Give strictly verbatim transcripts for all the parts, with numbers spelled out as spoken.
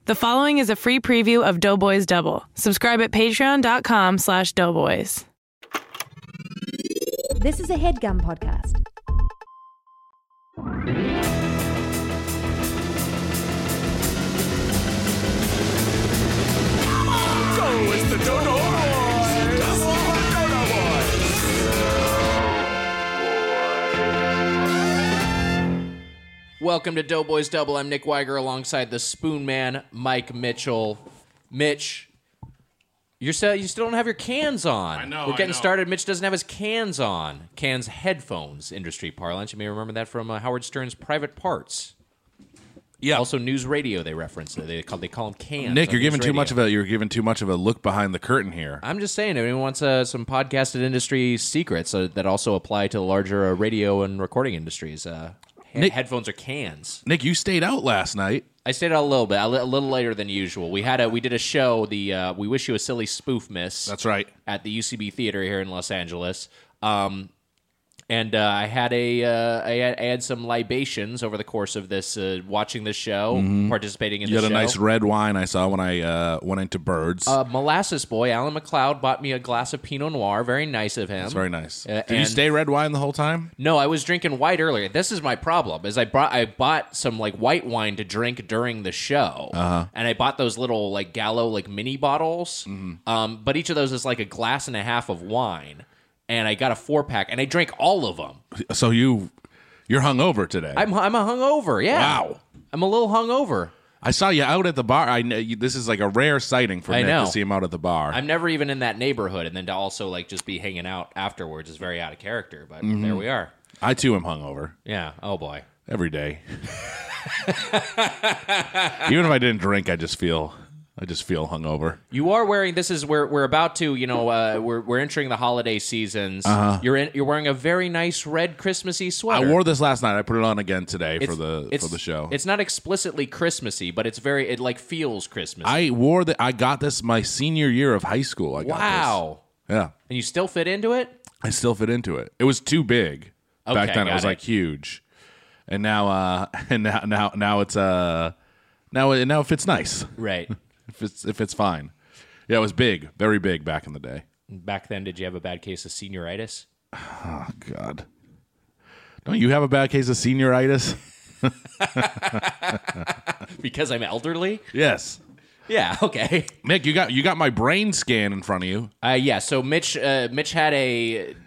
The following is a free preview of Doughboys Double. Subscribe at patreon.com slash doughboys. This is a HeadGum podcast. Go, it's the Dodo Boys! Dodo Boys! Welcome to Doughboys Double. I'm Nick Weiger alongside the Spoon Man, Mike Mitchell. Mitch, you're still, you still don't have your cans on. I know, We're I getting know. started. Mitch doesn't have his cans on. Cans, headphones, industry parlance. You may remember that from uh, Howard Stern's Private Parts. Yeah. Also, news radio. They reference it. They call they call them cans. Nick, on you're giving news too radio. much of a you're giving too much of a look behind the curtain here. I'm just saying, if anyone wants uh, some podcasted industry secrets uh, that also apply to the larger uh, radio and recording industries, uh, he- Nick- headphones are cans. Nick, you stayed out last night. I stayed out a little bit, a li- a little later than usual. We had a we did a show, the uh, We Wish You a Silly Spoof Miss. That's right. At the U C B Theater here in Los Angeles. Um, and uh, I had a uh, I, had, I had some libations over the course of this, uh, watching this show, participating in You the had show. a nice red wine I saw when I uh, went into Birds. Uh, Molasses Boy, Alan McLeod, bought me a glass of Pinot Noir. Very nice of him. That's very nice. Uh, Did you and- stay red wine the whole time? No, I was drinking white earlier. This is my problem. Is I brought I bought some like white wine to drink during the show, uh-huh. and I bought those little like Gallo like mini bottles. Mm-hmm. Um, but each of those is like a glass and a half of wine, and I got a four pack, and I drank all of them. So you you're hungover today. I'm I'm a hungover. Yeah. Wow. I'm a little hungover. I saw you out at the bar. I know you, this is like a rare sighting for I Nick know. to see him out at the bar. I'm never even in that neighborhood, and then to also like just be hanging out afterwards is very out of character. But Mm-hmm. there we are. I too am hungover Yeah. Oh boy. every day. Even if I didn't drink, I just feel I just feel hungover. You are wearing. This is we're we're about to. You know, uh, we're we're entering the holiday seasons. Uh-huh. You're in, you're wearing a very nice red Christmassy I sweater. wore this last night. I put it on again today It's- for the it's- for the show. It's not explicitly Christmassy, but it's very. It like feels Christmassy. I wore the. I got this my senior year of high school. I got wow. this. Yeah, And you still fit into it. I still fit into it. It was too big back Okay, then. It got was it. like huge, and now, uh, and now, now, now it's uh, now it now it fits nice. Right. If it's if it's fine. Yeah, it was big, very big back in the day. Back then, did you have a bad case of senioritis? Oh God, don't you have a bad case of senioritis? Because I'm elderly. Yes, Yeah. Okay. Nick, you got you got my brain scan in front of you. Uh, yeah. So Mitch, uh, Mitch had a.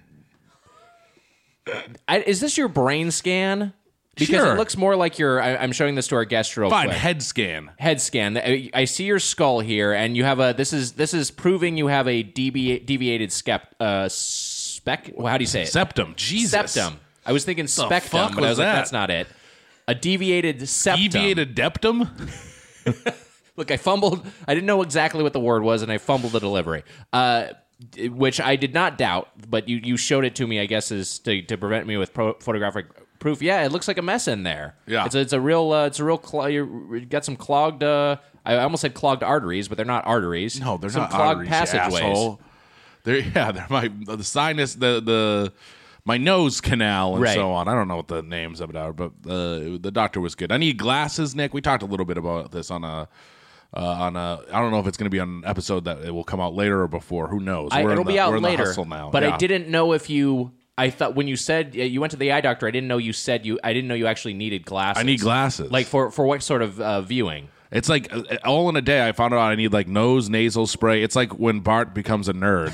I, is this your brain scan? Because Sure. it looks more like your. I, I'm showing this to our guest real Fine, quick. head scan. Head scan. I, I see your skull here, and you have a. This is this is proving you have a devi- deviated skep, uh, spec. Well, how do you say it? Septum. Jesus. Septum. I was thinking spectum, fuck but I was was like, that? that's not it. A deviated septum. Deviated deptum. Look, I fumbled. I didn't know exactly what the word was, and I fumbled the delivery. Uh, d- which I did not doubt, but you, you showed it to me, I guess, is to, to prevent me with pro- photographic proof. Yeah, it looks like a mess in there. Yeah. it's a, it's a real uh, it's a real cl- you got some clogged. Uh, I almost said clogged arteries, but they're not arteries. No, they're some not clogged arteries, you passageways. asshole. They're yeah, they're my the sinus the the my nose canal and Right. so on. I don't know what the names of it are, but uh, the doctor was good. I need glasses, Nick. We talked a little bit about this on a uh, on a. I don't know if it's going to be on an episode that it will come out later or before. Who knows? I, We're it'll in the, be out we're in the later. hustle now. But Yeah. I didn't know if you. I thought when you said uh, you went to the eye doctor, I didn't know you said you. I didn't know you actually needed glasses. I need glasses. Like for for what sort of uh, viewing? It's like uh, all in a day. I found out I need like nose nasal spray. It's like when Bart becomes a nerd,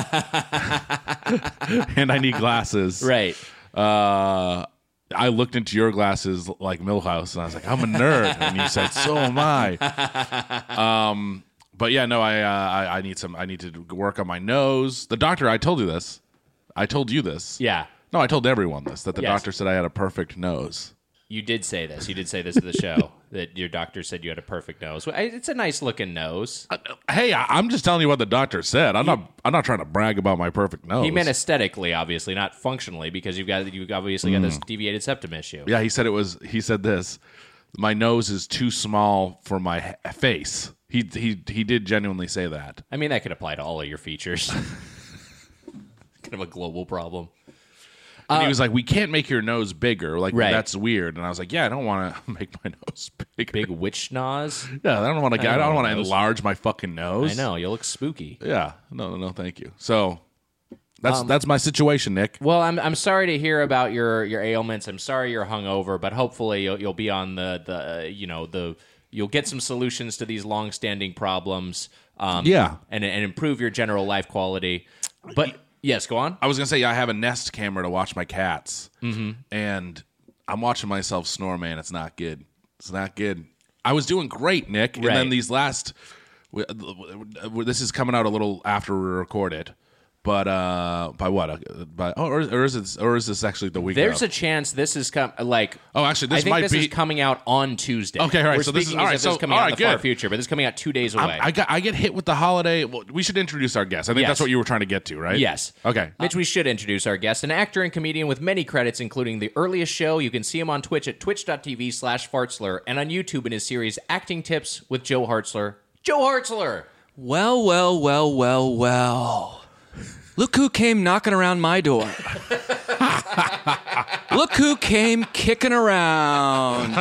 and I need glasses. Right. Uh, I looked into your glasses like Milhouse, and I was like, "I'm a nerd," and you said, "So am I." Um, but yeah, no, I, uh, I I need some. I need to work on my nose. The doctor, I told you this. I told you this. Yeah. No, I told everyone this. That the Yes. doctor said I had a perfect nose. You did say this. You did say this to the show that your doctor said you had a perfect nose. Well, I- It's a nice looking nose. Hey, I, I'm just telling you what the doctor said. I'm not. I'm not trying to brag about my perfect nose. He meant aesthetically, obviously, not functionally, because you've got you obviously got this deviated septum issue. Yeah, he said it was. He said this. My nose is too small for my ha- face. He he he did genuinely say that. I mean, that could apply to all of your feators. Kind of a global problem. And Uh, he was like, "We can't make your nose bigger. Like Right. that's weird." And I was like, "Yeah, I don't want to make my nose bigger. Big witch nose. Yeah, I don't want to. I I don't know, want to nose. enlarge my fucking nose. I know you look spooky. Yeah, no, no, no, thank you. So that's Um, that's my situation, Nick. Well, I'm I'm sorry to hear about your your ailments. I'm sorry you're hungover, but hopefully you'll you'll be on the the uh, you know the you'll get some solutions to these long-standing problems. Um, Yeah. and and improve your general life quality. But yes, go on. I was gonna say I have a Nest camera to watch my cats, mm-hmm. and I'm watching myself snore. Man, it's not good. It's not good. I was doing great, Nick, and Right. then these last. w- w- This is coming out a little after we recorded, but uh, by what? Uh, by oh, or, or is it? Or is this actually the week? There's of? a chance this is com- like. Oh, actually, this I think might this be- is coming out on Tuesday. Okay, all right, We're so this is- speaking all as right, if so- this is coming all out in right, the far good. future, but this is coming out two days away. I'm- I got. I get hit with the holiday. Well, we should introduce our guest. I think Yes. that's what you were trying to get to, right? Yes. Okay. Mitch, we should introduce our guest, an actor and comedian with many credits, including The Earliest Show. You can see him on Twitch at twitch.tv slash Fartzler and on YouTube in his series Acting Tips with Joe Hartzler. Joe Hartzler! Well, well, well, well, well. Look who came knocking around my door. Look who came kicking around.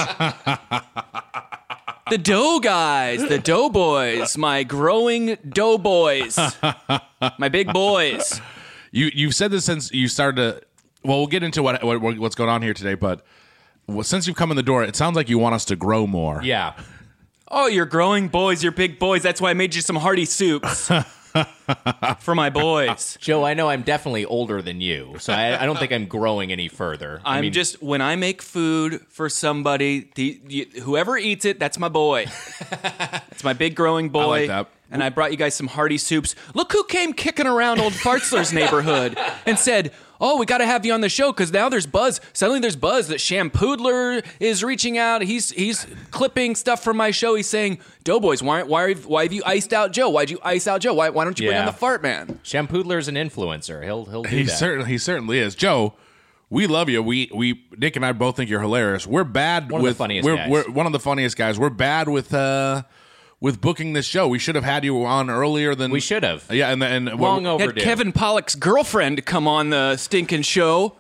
The dough guys, the dough boys, my growing dough boys, my big boys. You you've said this since you started to. Well, we'll get into what, what what's going on here today, but well, since you've come in the door, it sounds like you want us to grow more. Yeah. Oh, you're growing boys, you're big boys. That's why I made you some hearty soups for my boys. Joe, I know I'm definitely older than you, so I, I don't think I'm growing any further. I I'm mean, just when I make food for somebody, the, you, whoever eats it, that's my boy. That's my big growing boy. I like that. And I brought you guys some hearty soups. Look who came kicking around old Fartzler's neighborhood and said, "Oh, we got to have you on the show because now there's buzz. Suddenly there's buzz that Shampoodler is reaching out. He's he's clipping stuff from my show. He's saying, Doughboys, why why why have you iced out Joe? Why'd you ice out Joe? Why why don't you bring Yeah. on the Fart Man?" Shampoodler's an influencer. He'll he'll do He that. certainly he certainly is. Joe, we love you. We we Nick and I both think you're hilarious. We're bad One of the with funniest we're, guys. we're one of the funniest guys. We're bad with uh with booking this show. We should have had you on earlier than We should have. Yeah, and and Long well, Had overdue. Kevin Pollak's girlfriend come on the stinking show.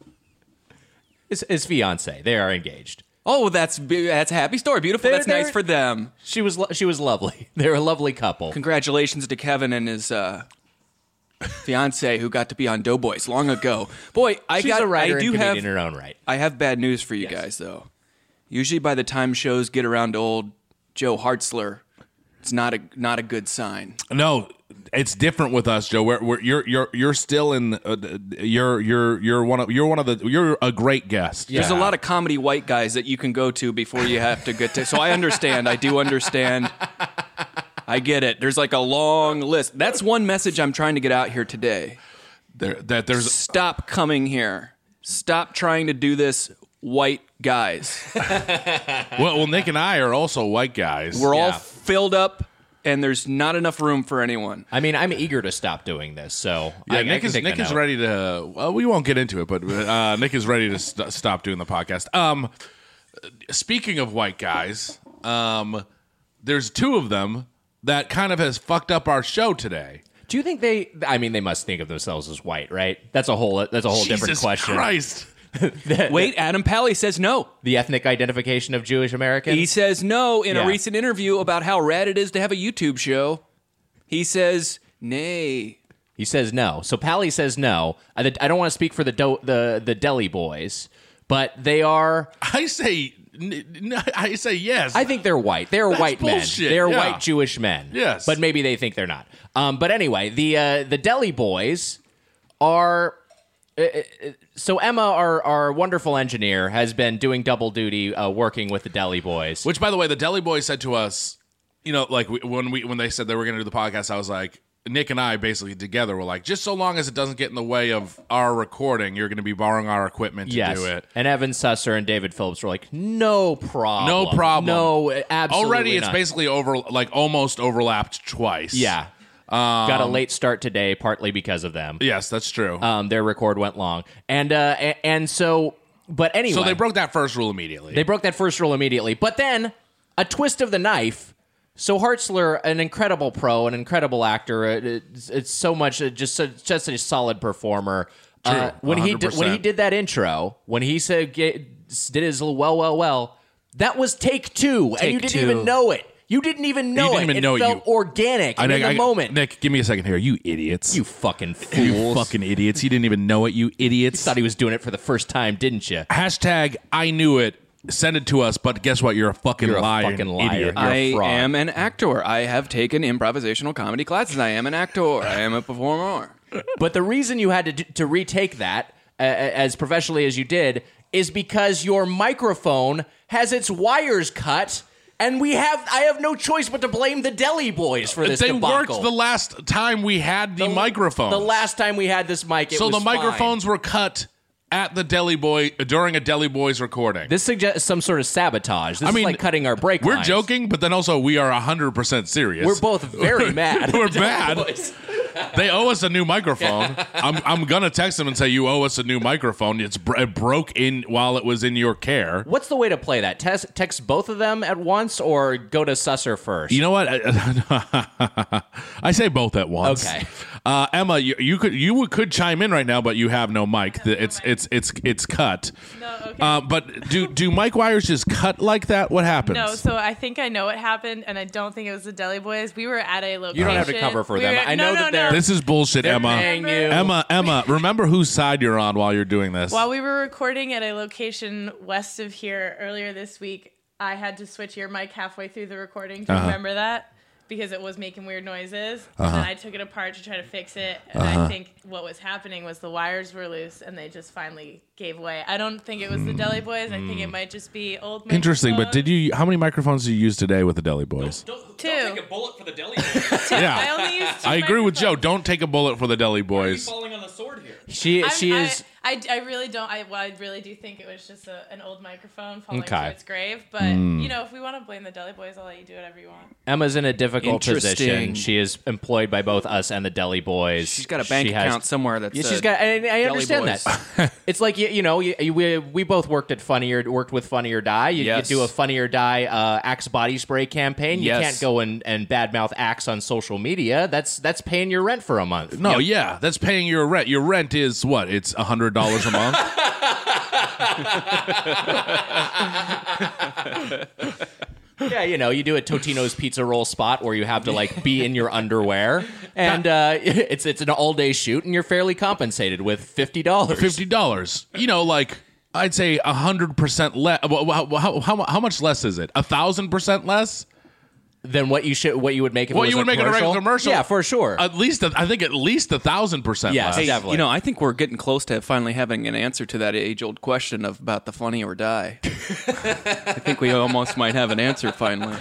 His, his fiance. They are engaged. Oh, that's that's a happy story. Beautiful. They're- That's nice they're- for them. She was lo- she was lovely. They're a lovely couple. Congratulations to Kevin and his uh, fiance who got to be on Doughboys long ago. Boy, I She's got a writer I do and comedian have in her own right. I have bad news for you guys though. Usually by the time shows get around to old Joe Hartzler, it's not a not a good sign. no, it's different with us, Joe. We're, we're you're you're you're still in. Uh, you're you're you're one of you're one of the you're a great guest. There's a lot of comedy white guys that you can go to before you have to get to. So I understand. I do understand. I get it. There's like a long list. That's one message I'm trying to get out here today. There, that there's Stop coming here. Stop trying to do this, white guys. well, well, Nick and I are also white guys. We're all Yeah. filled up, and there's not enough room for anyone. I mean, I'm eager to stop doing this, so Yeah, I, I Nick can is take the Nick is note. ready to. Well, we won't get into it, but uh, Nick is ready to st- stop doing the podcast. Um, speaking of white guys, um, there's two of them that kind of has fucked up our show today. Do you think they? I mean, they must think of themselves as white, right? That's a whole. That's a whole different Jesus question. Christ. Wait, Adam Pally says no. The ethnic identification of Jewish Americans. He says no in Yeah. a recent interview about how rad it is to have a YouTube show. He says nay. He says no. So Pally says no. I, I don't want to speak for the do, the the Deli Boys, but they are. I say, n- n- I say yes. I think they're white. They're That's white bullshit, men. They're yeah. white Jewish men. Yes. but maybe they think they're not. Um, but anyway, the uh, the Deli Boys are. Uh, uh, so Emma, our our wonderful engineer, has been doing double duty, uh, working with the Deli Boys. Which, by the way, the Deli Boys said to us, you know, like we, when we when they said they were going to do the podcast, I was like, Nick and I basically together were like, just so long as it doesn't get in the way of our recording, you're going to be borrowing our equipment to yes. do it. And Evan Susser and David Phillips were like, no problem. No problem. No, absolutely Already, it's not. basically over, like almost overlapped twice. Yeah. Got a late start today, partly because of them. Yes, that's true. Um, their record went long, and uh, and, and so, but anyway, so they broke that first rule immediately. they broke that first rule immediately. But then a twist of the knife. So Hartzler, an incredible pro, an incredible actor, uh, it's, it's so much uh, just such, just a solid performer. Uh, True, when he did, when he did that intro, when he said get, did his little well, well, well, that was take two, Take and you didn't two. even know it. You didn't even know didn't it. even it know it, felt you- organic I, and in I, the moment. Nick, give me a second here. You idiots. You fucking You fools. fucking idiots. You didn't even know it, you idiots. thought he was doing it for the first time, didn't you? Hashtag I knew it. Send it to us, but guess what? You're a fucking You're a liar. fucking and liar. Idiot. You're a I fraud. am an actor. I have taken improvisational comedy classes. I am an actor. I am a performer. But the reason you had to do, to retake that uh, as professionally as you did is because your microphone has its wires cut, and we have I have no choice but to blame the Deli Boys for this They debacle. worked the last time we had the, microphone. The last time we had this mic, it so was the microphones were cut at the Deli Boy during a Deli Boys recording. This suggests some sort of sabotage. This I is mean, like cutting our break We're lines. joking, but then also we are one hundred percent serious. We're both very mad. We're at the Deli mad. Boys. They owe us a new microphone. I'm I'm gonna text them and say you owe us a new microphone. It's br- it broke in while it was in your care. What's the way to play that? Text, text both of them at once, or go to Susser first? You know what? I say both at once. Okay. Uh, Emma, you, you could you could chime in right now, but you have no mic. The- It's it's it's it's cut. No, okay. Uh, but do do mic wires just cut like that? What happens? No, so I think I know what happened, and I don't think it was the Deli Boys. We were at a location. You don't have to cover for We them. were- I no, know no, that they're- no. This is bullshit, They're Emma. paying you. Emma, Emma, remember whose side you're on while you're doing this. While we were recording at a location west of here earlier this week, I had to switch your mic halfway through the recording. Do you Uh-huh. remember that? Because it was making weird noises. And then I took it apart to try to fix it. And I think what was happening was the wires were loose and they just finally gave way. I don't think it was the Deli Boys. I think it might just be old Hmm. Interesting, but microphones. did you? How many microphones did you use today with the Deli Boys? Don't, Two. don't take a bullet for the Deli Boys. Yeah, I only used two I agree with Joe. microphones. Don't take a bullet for the Deli Why are you Boys. falling on the sword here? She I'm- she I, is. I, I really don't. I, well, I really do think it was just a, an old microphone falling Okay. to its grave. But Hmm. you know, if we want to blame the Deli Boys, I'll let you do whatever you want. Emma's in a difficult position. Interesting. She is employed by both us and the Deli Boys. She's got a bank She has- account somewhere that's. Yeah, uh, she's got. And I Deli understand Boys. that. It's like you, you know, you, you- we we both worked at Funny or worked with Funny or Die. You, Yes. you do a Funny or Die uh, Axe body spray campaign. You Yes. can't go and, and badmouth Axe on social media. That's that's paying your rent for a month. No, yeah, that's paying your rent. Your rent is what? It's a hundred dollars a month. Yeah, you know, you do a Totino's pizza roll spot where you have to like be in your underwear, and uh, it's it's an all day shoot, and you're fairly compensated with fifty dollars. Fifty dollars. You know, like I'd say a hundred percent less. How, how, how, how much less is it? A thousand percent less? Than what you should, what you would make if What it was you would a make in a commercial? regular commercial? Yeah, for sure. At least, a, I think, at least a thousand percent Yes, less. Hey, definitely. You know, I think we're getting close to finally having an answer to that age-old question of about the funny or die. I think we almost might have an answer finally.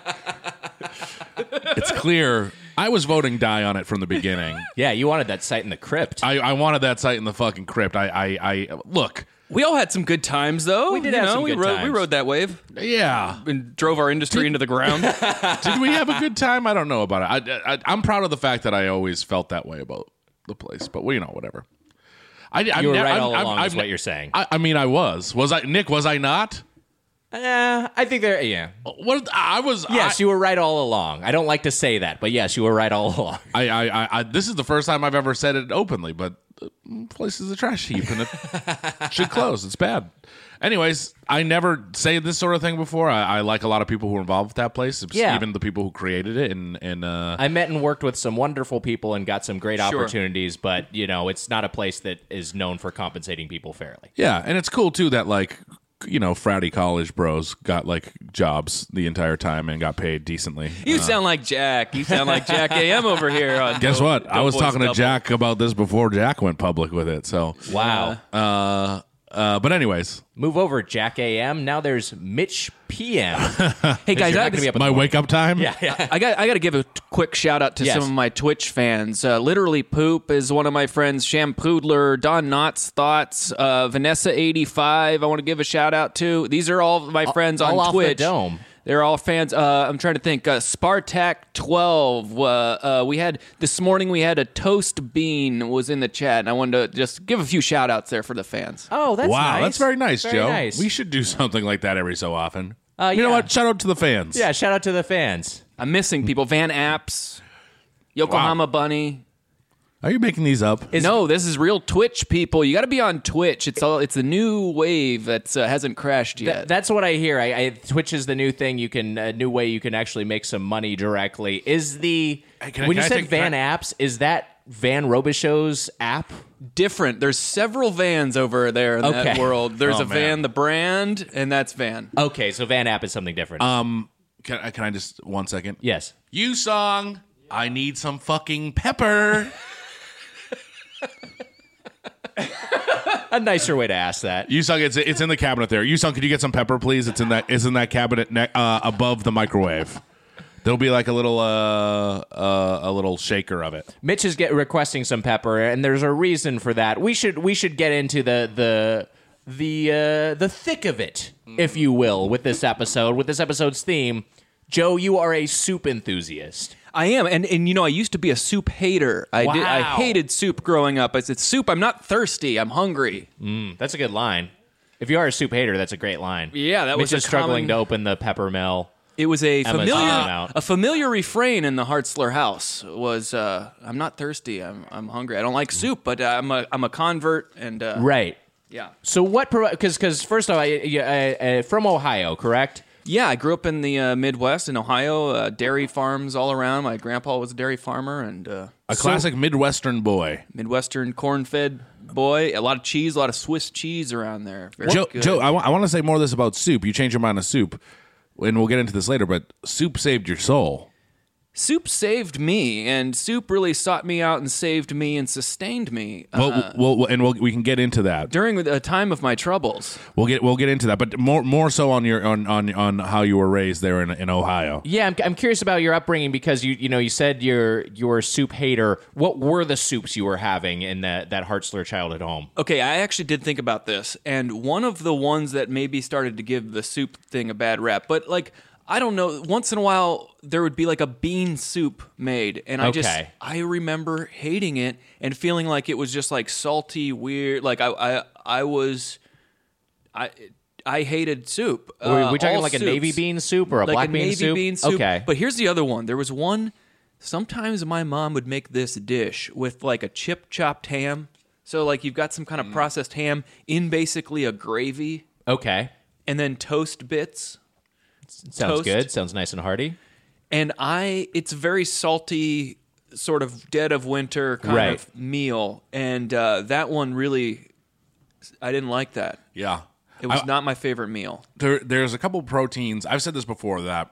It's clear. I was voting die on it from the beginning. yeah, you wanted that site in the crypt. I, I wanted that site in the fucking crypt. I, I, I look. We all had some good times, though. We did you have know, some we good rode, We times. rode that wave Yeah. and drove our industry into the ground. Did we have a good time? I don't know about it. I, I, I'm proud of the fact that I always felt that way about the place. But well, you know, whatever. I, you were right all along, is what you're saying. I, I mean, I was. Was I, Nick? Was I not? Uh, I think there. Yeah. What I was. Yes, I, you were right all along. I don't like to say that, but yes, you were right all along. I, I, I, I. This is the first time I've ever said it openly, but the place is a trash heap and it should close. It's bad. Anyways, I never say this sort of thing before. I, I like a lot of people who are involved with that place. It's Yeah. even the people who created it, and and uh, I met and worked with some wonderful people and got some great Sure. opportunities, but you know, it's not a place that is known for compensating people fairly. yeah, and it's cool too that like. You know, fratty college bros got like jobs the entire time and got paid decently. You Uh, sound like Jack. You sound like Jack A M over here. On guess Dope- what? I Dope was Boys talking to Double. Jack about this before Jack went public with it. So, Wow. uh, uh, but anyways, Move over, Jack A M. Now there's Mitch P M. Hey guys, You're I not gonna be up in my the morning. wake up time. Yeah, yeah. I got I got to give a t- quick shout out to Yes. some of my Twitch fans. Uh, Literally Poop is one of my friends. Shampoodler, Don Knotts Thoughts, uh, Vanessa eighty-five. I want to give a shout out to. These are all my friends all on off the Twitch. dome. They're all fans. Uh, I'm trying to think. Uh, Spartak twelve. Uh, uh, we had this morning. We had a toast bean was in the chat, and I wanted to just give a few shout outs there for the fans. Oh, that's wow, nice. that's very nice, Very Joe. nice. We should do something like that every so often. Uh, you know yeah. what? Shout out to the fans. Yeah, shout out to the fans. I'm missing people. Van Apps, Yokohama Bunny. Are you making these up? no, this is real Twitch, people. You got to be on Twitch. It's all. It's a new wave that uh, hasn't crashed yet. Th- that's what I hear. I, I Twitch is the new thing. You can a new way you can actually make some money directly. Is the Hey, can I- when can you I said take- Van can I- Apps, is that Van Robichaux's app? Different. There's several Vans over there in that Okay. world. There's Oh, a Van, man. the brand, and that's Van. Okay, so Van App is something different. Um, can I, can I just one second? yes. You song. I need some fucking pepper. A nicer way to ask that. You song. It's it's in the cabinet there. You song. Could you get some pepper, please? It's in that. It's in that cabinet ne- uh, above the microwave. There'll be like a little uh, uh a little shaker of it. Mitch is get requesting some pepper, and there's a reason for that. We should we should get into the the the uh, the thick of it, if you will, with this episode, with this episode's theme. Joe, you are a soup enthusiast. I am, and and you know, I used to be a soup hater. I did. I Wow. hated soup growing up. I said, "Soup. I'm not thirsty. I'm hungry." Mm, that's a good line. If you are a soup hater, that's a great line. Yeah, that Mitch was a is struggling common- to open the pepper mill. It was a Emma's familiar, eating out. a familiar refrain in the Hartzler house. Was uh, "I'm not thirsty. I'm I'm hungry. I don't like soup, but I'm a I'm a convert." And uh, Right. yeah, So what? Because because first of all, I, I, I, from Ohio, correct? yeah. I grew up in the uh, Midwest in Ohio. Uh, dairy farms all around. My grandpa was a dairy farmer, and uh, A classic Midwestern boy. Midwestern corn-fed boy. A lot of cheese, a lot of Swiss cheese around there. Very Joe, good. Joe, I want to say more of this about soup. You changed your mind on soup, and we'll get into this later. But soup saved your soul. Soup saved me, and soup really sought me out and saved me and sustained me uh, Well, we'll, we'll and we'll, we can get into that. during a time of my troubles. We'll get we'll get into that, but more more so on your on on, on how you were raised there in in Ohio. Yeah, I'm, I'm curious about your upbringing because you you know you said you're you're a soup hater. What were the soups you were having in that that Hartzler childhood home? Okay, I actually did think about this, and one of the ones that maybe started to give the soup thing a bad rap, but like, I don't know, once in a while there would be like a bean soup made, and I just, Okay. I remember hating it and feeling like it was just like salty, weird, like I, I, I was, I, I hated soup. Were Uh, we talking all like a soups. navy bean soup or a like black a bean navy soup? bean soup. Okay. But here's the other one. There was one. Sometimes my mom would make this dish with like a chip chopped ham. So like you've got some kind of processed ham in basically a gravy, Okay. and then toast bits. Sounds Toast. good. Sounds nice and hearty. And I, it's very salty, sort of dead of winter kind Right. of meal. And uh, that one really, I didn't like that. Yeah, It was I- not my favorite meal. there there's a couple proteins. I've said this before that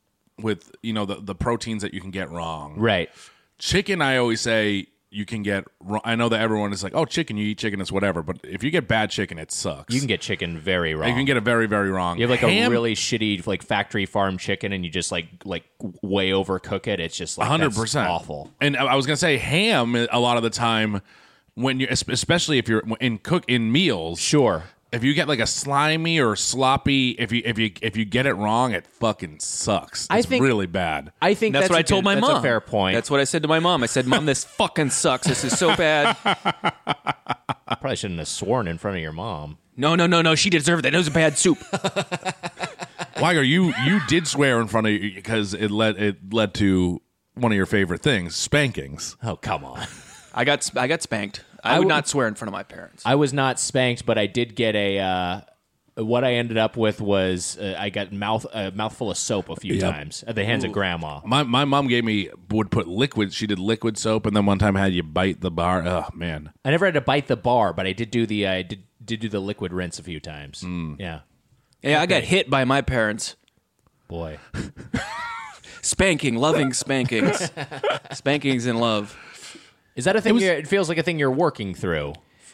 with you know the the proteins that you can get wrong. Right. Chicken, I always say you can get wrong. I know that everyone is like, oh, chicken, you eat chicken, it's whatever. But if you get bad chicken, it sucks. You can get chicken very wrong. you can get it very very wrong. You have like Ham, a really shitty like factory farm chicken, and you just like like way overcook it. It's just like hundred that's percent awful. And I I was gonna say ham a lot of the time when you, especially if you're in cook in meals. Sure. If you get like a slimy or sloppy, if you if you if you get it wrong, it fucking sucks. It's I think- really bad. I think That's, that's, what a I told good- my that's mom. a fair point. That's what I said to my mom. I said, "Mom, this fucking sucks. This is so bad." I probably shouldn't have sworn in front of your mom. No, no, no, no. She deserved that. It was a bad soup. Why are you you did swear in front of you because it led it led to one of your favorite things, spankings. Oh, come on. I got I got spanked. I, I would w- not swear in front of my parents. I was not spanked, but I did get a. Uh, what I ended up with was uh, I got mouth a mouthful of soap a few Yep. times at the hands of grandma. My my mom gave me would put liquid. She did liquid soap, and then one time had you bite the bar. Oh man, I never had to bite the bar, but I did do the I did did do the liquid rinse a few times. Yeah, yeah, I got hit by my parents. boy. Spanking, loving spankings. Spankings in love. Is that a thing? was- you're, it feels like a thing you're working through.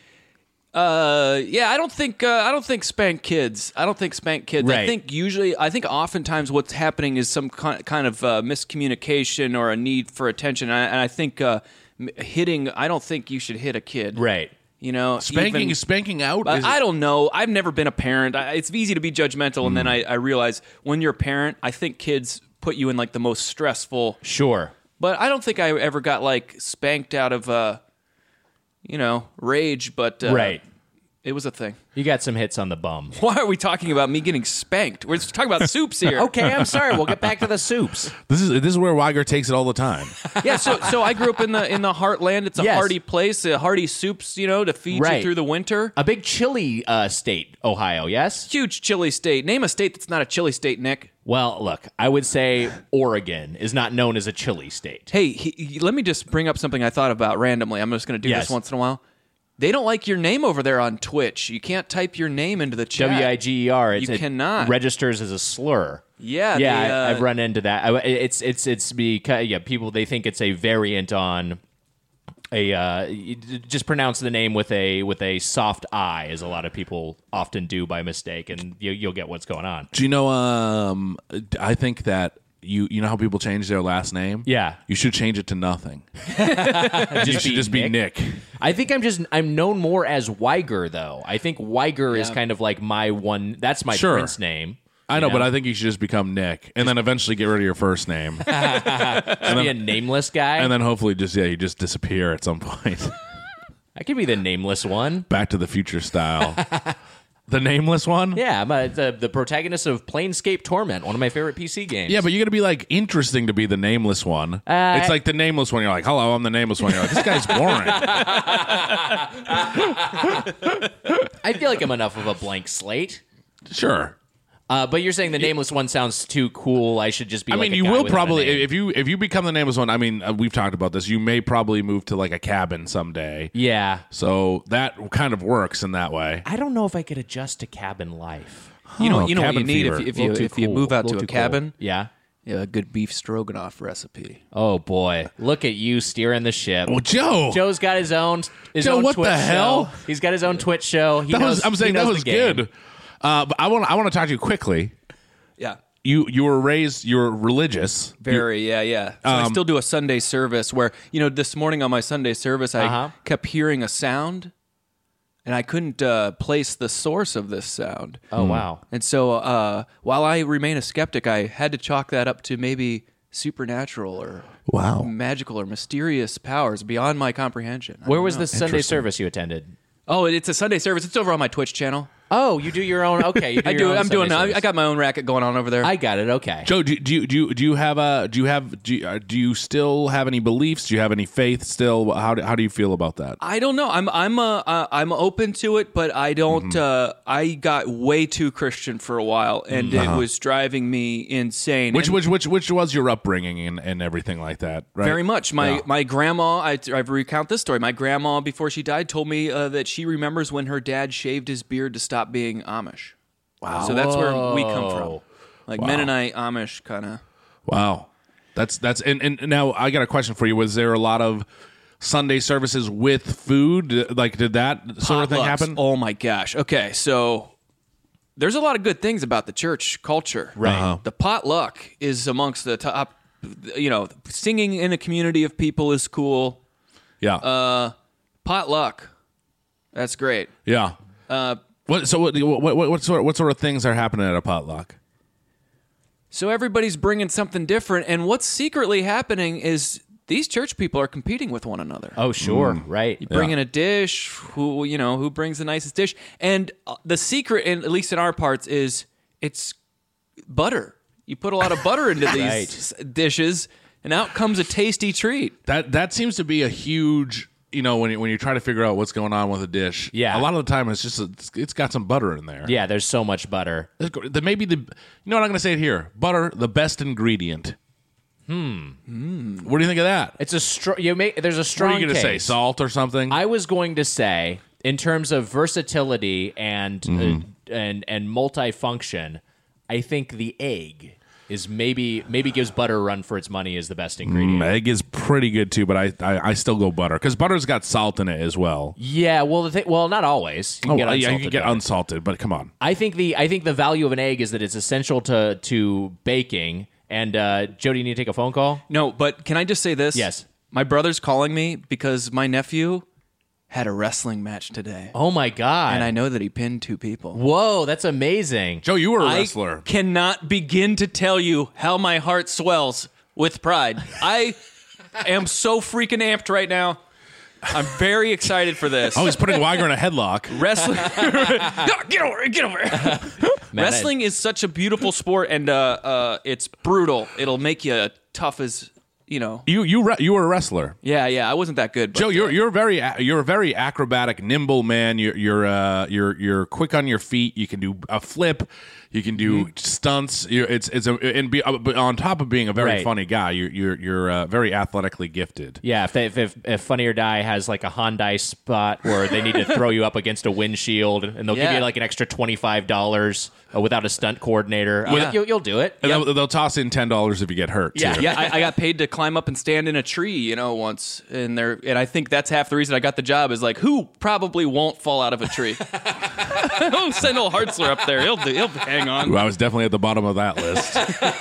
Uh, yeah, I don't think uh, I don't think spank kids. I don't think spank kids. I Right. think usually, I think oftentimes what's happening is some ki- kind of uh, miscommunication or a need for attention. And I, and I think uh, m- hitting. I don't think you should hit a kid. Right. You know, spanking even- is spanking out. I, Is I it- don't know. I've never been a parent. I, it's easy to be judgmental, and then I, I realize when you're a parent, I think kids put you in like the most stressful. Sure. But I don't think I ever got like spanked out of, uh, you know, rage. But uh, Right. It was a thing. You got some hits on the bum. Why are we talking about me getting spanked? We're just talking about soups here. Okay, I'm sorry. We'll get back to the soups. This is this is where Weiger takes it all the time. Yeah, so so I grew up in the in the heartland. It's a Yes. hearty place. Uh, hearty soups, you know, to feed Right. you through the winter. A big chili uh, state, Ohio, yes? Huge chili state. Name a state that's not a chili state, Nick. Well, look, I would say Oregon is not known as a chili state. Hey, he, he- let me just bring up something I thought about randomly. I'm just going to do Yes. this once in a while. They don't like your name over there on Twitch. You can't type your name into the chat. W I G E R. It's, You it cannot. registers as a slur. Yeah, yeah, they, uh, I, I've run into that. I, it's it's it's because yeah, people they think it's a variant on a uh, you d- just pronounce the name with a with a soft I, as a lot of people often do by mistake, and you, you'll get what's going on. Do you know? Um, I think that you you know how people change their last name. Yeah. you should change it to nothing. you Just should be just be Nick. I think I'm just I'm known more as Weiger though. I think Weiger is Yeah. kind of like my one. That's my Sure. prince name. I know, you but I think you should just become Nick, and then eventually get rid of your first name, Should be a nameless guy. and then hopefully just yeah, you just disappear at some point. I could be the nameless one. Back to the Future style. The nameless one. Yeah, I'm a, the the protagonist of Planescape Torment, one of my favorite P C games. Yeah, but you're gonna be like interesting to be the nameless one. Uh, it's like the nameless one. You're like, hello, I'm the nameless one. You're like, this guy's boring. I feel like I'm enough of a blank slate. Sure. Uh, but you're saying the nameless one sounds too cool. I should just be. I like mean, a you guy will without a probably name. if you if you become the nameless one. I mean, uh, we've talked about this. You may probably move to like a cabin someday. Yeah, So that kind of works in that way. I don't know if I could adjust to cabin life. You know, Oh, you know what you cabin need fever. if you, if Little you too if you cool. move out Little to a too cool. cabin. Yeah. Yeah, a good beef stroganoff recipe. Oh boy, look at you steering the ship. Well, Joe. Joe's got his own his Joe, own what the Twitch hell? show. He's got his own Twitch show. He that knows, was. I'm he saying that knows was the game. good. Uh, but I want. I want to talk to you quickly. Yeah. You you were raised. You were religious. Very, yeah, yeah. So I still do a Sunday service where, you know, this morning on my Sunday service, I Uh-huh. kept hearing a sound, and I couldn't uh, place the source of this sound. Oh wow. And so uh, while I remain a skeptic, I had to chalk that up to maybe supernatural or Wow. magical or mysterious powers beyond my comprehension. I Where don't was know. the Sunday service you attended? Oh, it's a Sunday service. It's over on my Twitch channel. Oh, you do your own. Okay, you do I your do. own I'm doing. Sunday I, service. I got my own racket going on over there. I got it. Okay. Joe, do, do you do you do you have a do you have do you, uh, do you still have any beliefs? Do you have any faith still? How do, how do you feel about that? I don't know. I'm I'm uh, uh, I'm open to it, but I don't. Mm-hmm. Uh, I got way too Christian for a while, and it was driving me insane. Uh-huh. Which And which which which was your upbringing and, and everything like that? Right? very much. My Yeah. my grandma. I I recount this story. My grandma, before she died, told me uh, that she remembers when her dad shaved his beard to stop being Amish. Wow. So that's where we come from, Whoa. like Mennonite Amish kind of. Wow, that's that's and, and now I got a question for you. Was there a lot of Sunday services with food? Like, did that sort of thing Potlucks. happen? Oh my gosh. Okay, so there's a lot of good things about the church culture. Right. Uh-huh. The potluck is amongst the top. You know, singing in a community of people is cool. Yeah, Uh, potluck, that's great. yeah. Uh, What so what what what, what sort what sort of things are happening at a potluck? so everybody's bringing something different, and what's secretly happening is these church people are competing with one another. Oh sure. Mm. Right. Bring in a dish. Who you know who brings the nicest dish? And uh, the secret, in, at least in our parts, is it's butter. You put a lot of butter into these Right. s- dishes, and out comes a tasty treat. That that seems to be a huge. You know, when you, when you try to figure out what's going on with a dish, Yeah. a lot of the time it's just a, it's, it's got some butter in there. Yeah. There's so much butter. The, maybe the you know what I'm going to say it here. Butter, the best ingredient. Hmm. What do you think of that? It's a strong. You make. There's a What strong. are you going to say? case. Salt or something? I was going to say, in terms of versatility and Mm-hmm. uh, and and multifunction, I think the egg is maybe maybe gives butter a run for its money as the best ingredient. Mm, egg is pretty good too, but I I, I still go butter because butter's got salt in it as well. Yeah, well, the thing, well, not always. You can Oh, get yeah, you unsalted can get butter. unsalted, but come on. I think the I think the value of an egg is that it's essential to to baking. And uh, Joe, do you need to take a phone call? No, but can I just say this? Yes. My brother's calling me because my nephew had a wrestling match today, Oh my god! and I know that he pinned two people. Whoa, that's amazing. Joe, you were a I wrestler. cannot begin to tell you how my heart swells with pride. I am so freaking amped right now. I'm very excited for this. Oh, he's putting Weiger in a headlock. Wrestling, get over, get over. Wrestling is such a beautiful sport, and uh, uh, it's brutal. It'll make you tough as you know. You you re- you were a wrestler. Yeah, yeah. I wasn't that good. But, Joe, you're uh, you're very you're a very acrobatic, nimble man. You're you're uh, you're you're quick on your feet. You can do a flip. You can do Mm-hmm. stunts. You're, it's it's a, and be, uh, but on top of being a very Right. funny guy, you're you're you're uh, very athletically gifted. Yeah, if, if, if, if Funny or Die has like a Hyundai spot where they need to throw you up against a windshield and they'll give Yeah. you like an extra twenty-five dollars uh, without a stunt coordinator, uh, Yeah. you'll, you'll do it. And they'll, they'll toss in ten dollars if you get hurt. Yeah. too. yeah, I, I got paid to climb up and stand in a tree, you know, once, and there, and I think that's half the reason I got the job. Is like, who probably won't fall out of a tree? Oh, send old Hartzler up there. He'll he'll hang on. Well, I was definitely at the bottom of that list.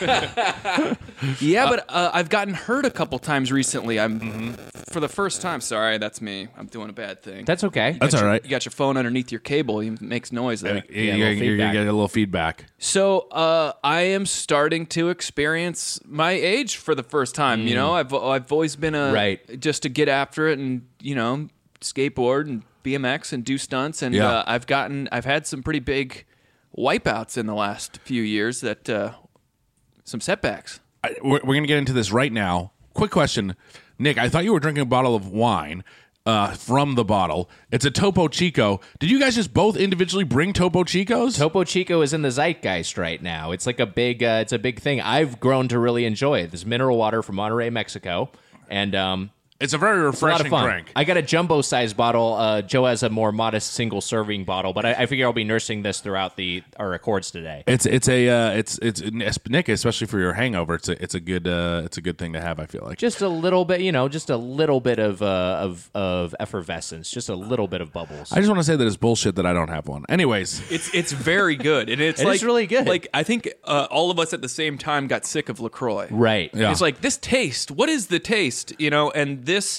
Yeah, but uh, I've gotten hurt a couple times recently. I'm for the first time. Sorry, that's me. I'm doing a bad thing. That's okay. That's Got all your- right. You got your phone underneath your cable. It makes noise there. you're, little you're gonna feedback. get a little feedback. So uh, I am starting to experience my age for the first time. You know, I've I've always been a Right. just to get after it and you know skateboard and B M X and do stunts. And Yeah. uh, I've gotten I've had some pretty big wipeouts in the last few years. That uh, some setbacks. I, we're, we're going to get into this right now. Quick question, Nick. I thought you were drinking a bottle of wine uh, from the bottle. It's a Topo Chico. Did you guys just both individually bring Topo Chicos? Topo Chico is in the zeitgeist right now. It's like a big, uh, it's a big thing. I've grown to really enjoy it. This mineral water from Monterrey, Mexico, and um, It's a very it's a lot refreshing of fun. drink. I got a jumbo size bottle. Uh, Joe has a more modest single serving bottle, but I, I figure I'll be nursing this throughout the our records today. It's it's a uh, it's it's Nick, especially for your hangover. It's a it's a good uh, it's a good thing to have. I feel like. Just a little bit, you know, just a little bit of uh, of of effervescence, just a little bit of bubbles. I just want to say that it's bullshit that I don't have one. Anyways, It's it's very good, and it's It like is really good. Like I think uh, all of us at the same time got sick of LaCroix. right. Yeah. It's like this taste. What is the taste? You know, and this.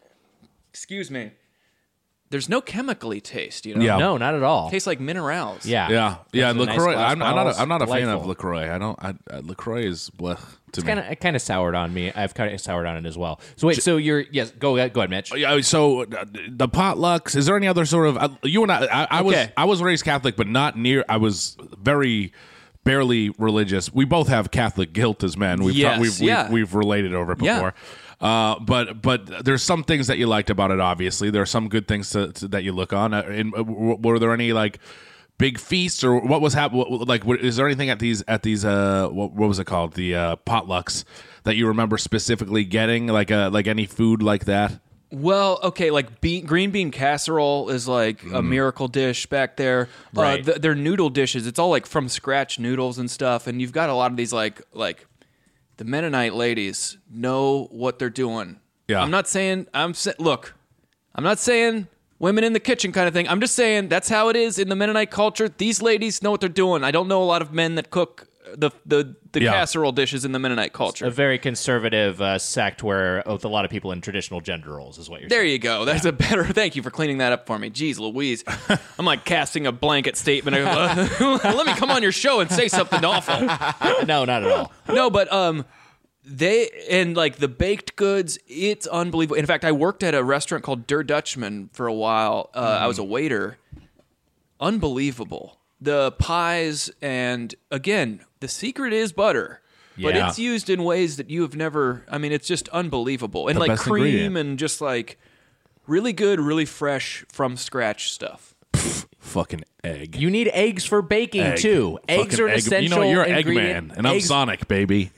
Excuse me. There's no chemically taste. You know. Yeah. No, not at all. It tastes like minerals. Yeah. yeah, yeah. Those are nice Lacroix. glass I'm, I'm not. bottles. A, I'm not a fan of Delightful. Lacroix. I don't. I, uh, Lacroix is blech to me. Kind of, it kind of soured on me. I've kind of soured on it as well. So wait, so you're yes. Go ahead, go ahead, Mitch. Yeah, so uh, the potlucks. Is there any other sort of uh, you and I? I, I was Okay. I was raised Catholic, but not near. I was very barely religious. We both have Catholic guilt as men. We've Yes, ta- we've, yeah. we've we've related over it Yeah. before. Uh, but but there's some things that you liked about it. Obviously, there are some good things to, to, that you look on. Uh, and uh, w- were there any like big feasts or what was happening? Like, what, is there anything at these at these uh what, what was it called the uh, potlucks that you remember specifically getting like uh like any food like that? Well, okay, like bean, green bean casserole is like a miracle dish back there. Right. Uh, th- they're noodle dishes. It's all like from scratch noodles and stuff. And you've got a lot of these like like the Mennonite ladies know what they're doing. Yeah. I'm not saying I'm sa- look. I'm not saying women in the kitchen kind of thing. I'm just saying that's how it is in the Mennonite culture. These ladies know what they're doing. I don't know a lot of men that cook the the, the Yeah. casserole dishes in the Mennonite A culture. very conservative uh, sect where with a lot of people in traditional gender roles is what you're There saying. you go. That's a better. Thank you for cleaning that up for me. Jeez Louise. I'm like casting a blanket statement. Uh, let me come on your show and say something awful. No, not at all. No, but um, they and like the baked goods, it's unbelievable. In fact, I worked at a restaurant called Der Dutchman for a while. Uh, I was a waiter. Unbelievable. The pies, and again, the secret is butter. But Yeah. it's used in ways that you have never. I mean, it's just unbelievable, and The like best cream ingredient. and just like really good, really fresh from scratch stuff. Fucking egg. You need eggs for baking Egg. too. Eggs Fucking are an egg. essential You know, you're an ingredient. Eggman, and I'm Eggs- Sonic, baby.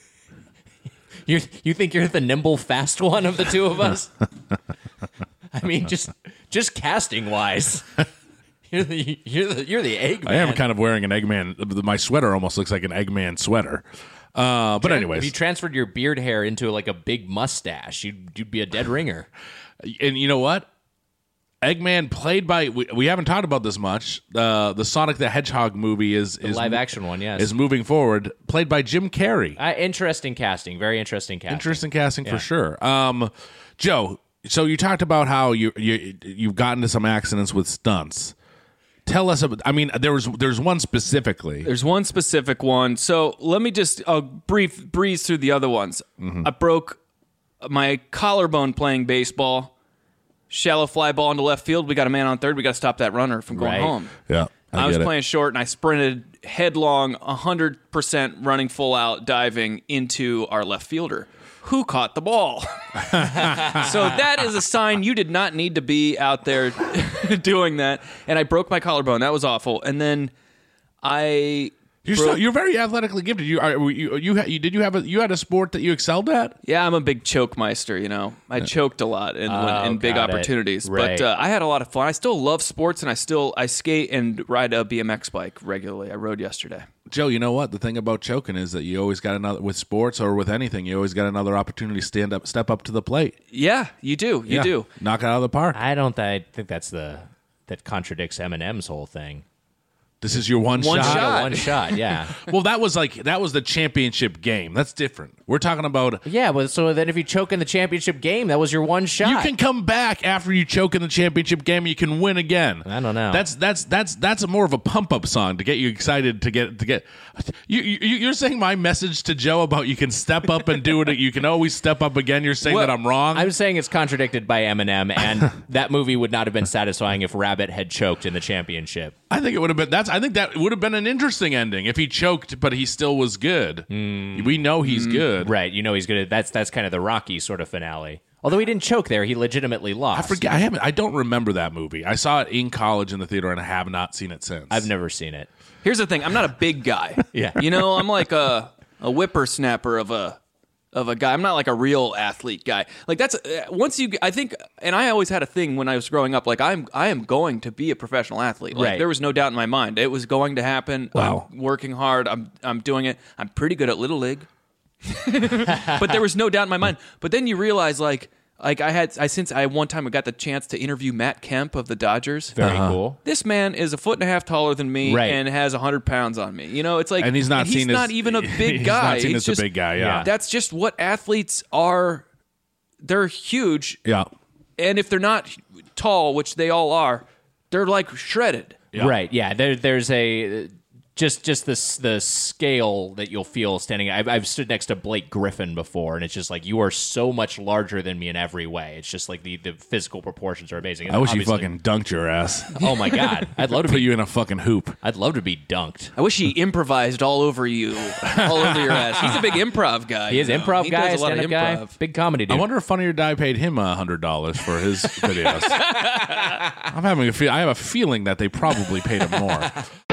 You you think you're the nimble, fast one of the two of us? I mean, just just casting wise, you're the you're the you're the egg man. I am kind of wearing an Eggman. My sweater almost looks like an Eggman sweater. Uh, but anyways, If you transferred your beard hair into like a big mustache, you'd you'd be a dead ringer. and you know what? Eggman played by we, we haven't talked about this much. Uh, the Sonic the Hedgehog movie is is live action one, yes. is moving forward. Played by Jim Carrey. Uh, interesting casting, very interesting casting. Interesting casting Yeah. for sure. Um, Joe, so you talked about how you you you've gotten into some accidents with stunts. Tell us about. I mean, there was there's one specifically. There's one specific one. So let me just I'll brief breeze through the other ones. I broke my collarbone playing baseball. shallow fly ball into left field. We got a man on third. We got to stop that runner from going Right. home. Yeah. I, was get it. playing short, and I sprinted headlong, one hundred percent running full out, diving into our left fielder, who caught the ball. So that is a sign you did not need to be out there doing that. And I broke my collarbone. That was awful. And then I... You're broke- so, you're very athletically gifted. You are you you, you, you did you have a you had a sport that you excelled at? Yeah, I'm a big choke meister, you know. I choked a lot in, Oh, in big got it. opportunities. Right. But uh, I had a lot of fun. I still love sports, and I still I skate and ride a B M X bike regularly. I rode yesterday. Joe, you know what? The thing about choking is that you always got another with sports or with anything. You always got another opportunity to stand up, step up to the plate. Yeah, you do. You Yeah. do. Knock it out of the park. I don't th- I think that's the that contradicts Eminem's whole thing. This is your one, One shot. shot. One shot, yeah. Well, that was like that was the championship game. That's different. We're talking about Yeah, but so then if you choke in the championship game, that was your one shot. you can come back after you choke in the championship game. You can win again. I don't know. That's that's that's that's a more of a pump up song to get you excited to get to get. You, you you're saying my message to Joe about you can step up and do it. You can always step up again. You're saying Well, that I'm wrong. I'm saying it's contradicted by Eminem, and that movie would not have been satisfying if Rabbit had choked in the championship. I think it would have been. That's. I think that would have been an interesting ending if he choked, but he still was good. We know he's good. Right, you know he's good at that's that's kind of the Rocky sort of finale. Although he didn't choke there, he legitimately lost. I forget. I haven't. I don't remember that movie. I saw it in college in the theater, and I have not seen it since. I've never seen it. Here's the thing. I'm not a big guy. Yeah. You know, I'm like a a whippersnapper of a of a guy. I'm not like a real athlete guy. Like that's uh, once you I think and I always had a thing when I was growing up like I'm I am going to be a professional athlete. Like Right. there was no doubt in my mind. It was going to happen. Wow. I'm working hard. I'm I'm doing it. I'm pretty good at Little League. But there was no doubt in my mind. But then you realize like like I had I since I one time I got the chance to interview Matt Kemp of the Dodgers. Very cool. This man is a foot and a half taller than me Right. and has one hundred pounds on me. You know, it's like... And he's not he's seen as- not even a big he's guy. not seen He's as a just- big guy, yeah. That's just what athletes are. They're huge. Yeah. And if they're not tall, which they all are, they're like shredded. Yeah. Right, yeah. There, there's a just just this the scale that you'll feel standing. I've, I've stood next to Blake Griffin before, and it's just like you are so much larger than me in every way. It's just like the, the physical proportions are amazing. And I wish you obviously- fucking dunked your ass. Oh my god, I'd love to Put be. you in a fucking hoop. I'd love to be dunked. I wish he improvised all over you, all over your ass. He's a big improv guy. He is you know? improv He guy, does a lot of stand-up guy, improv. big comedy dude. I wonder if Funny or Die paid him a hundred dollars for his videos. I'm having a feel. I have a feeling that they probably paid him more.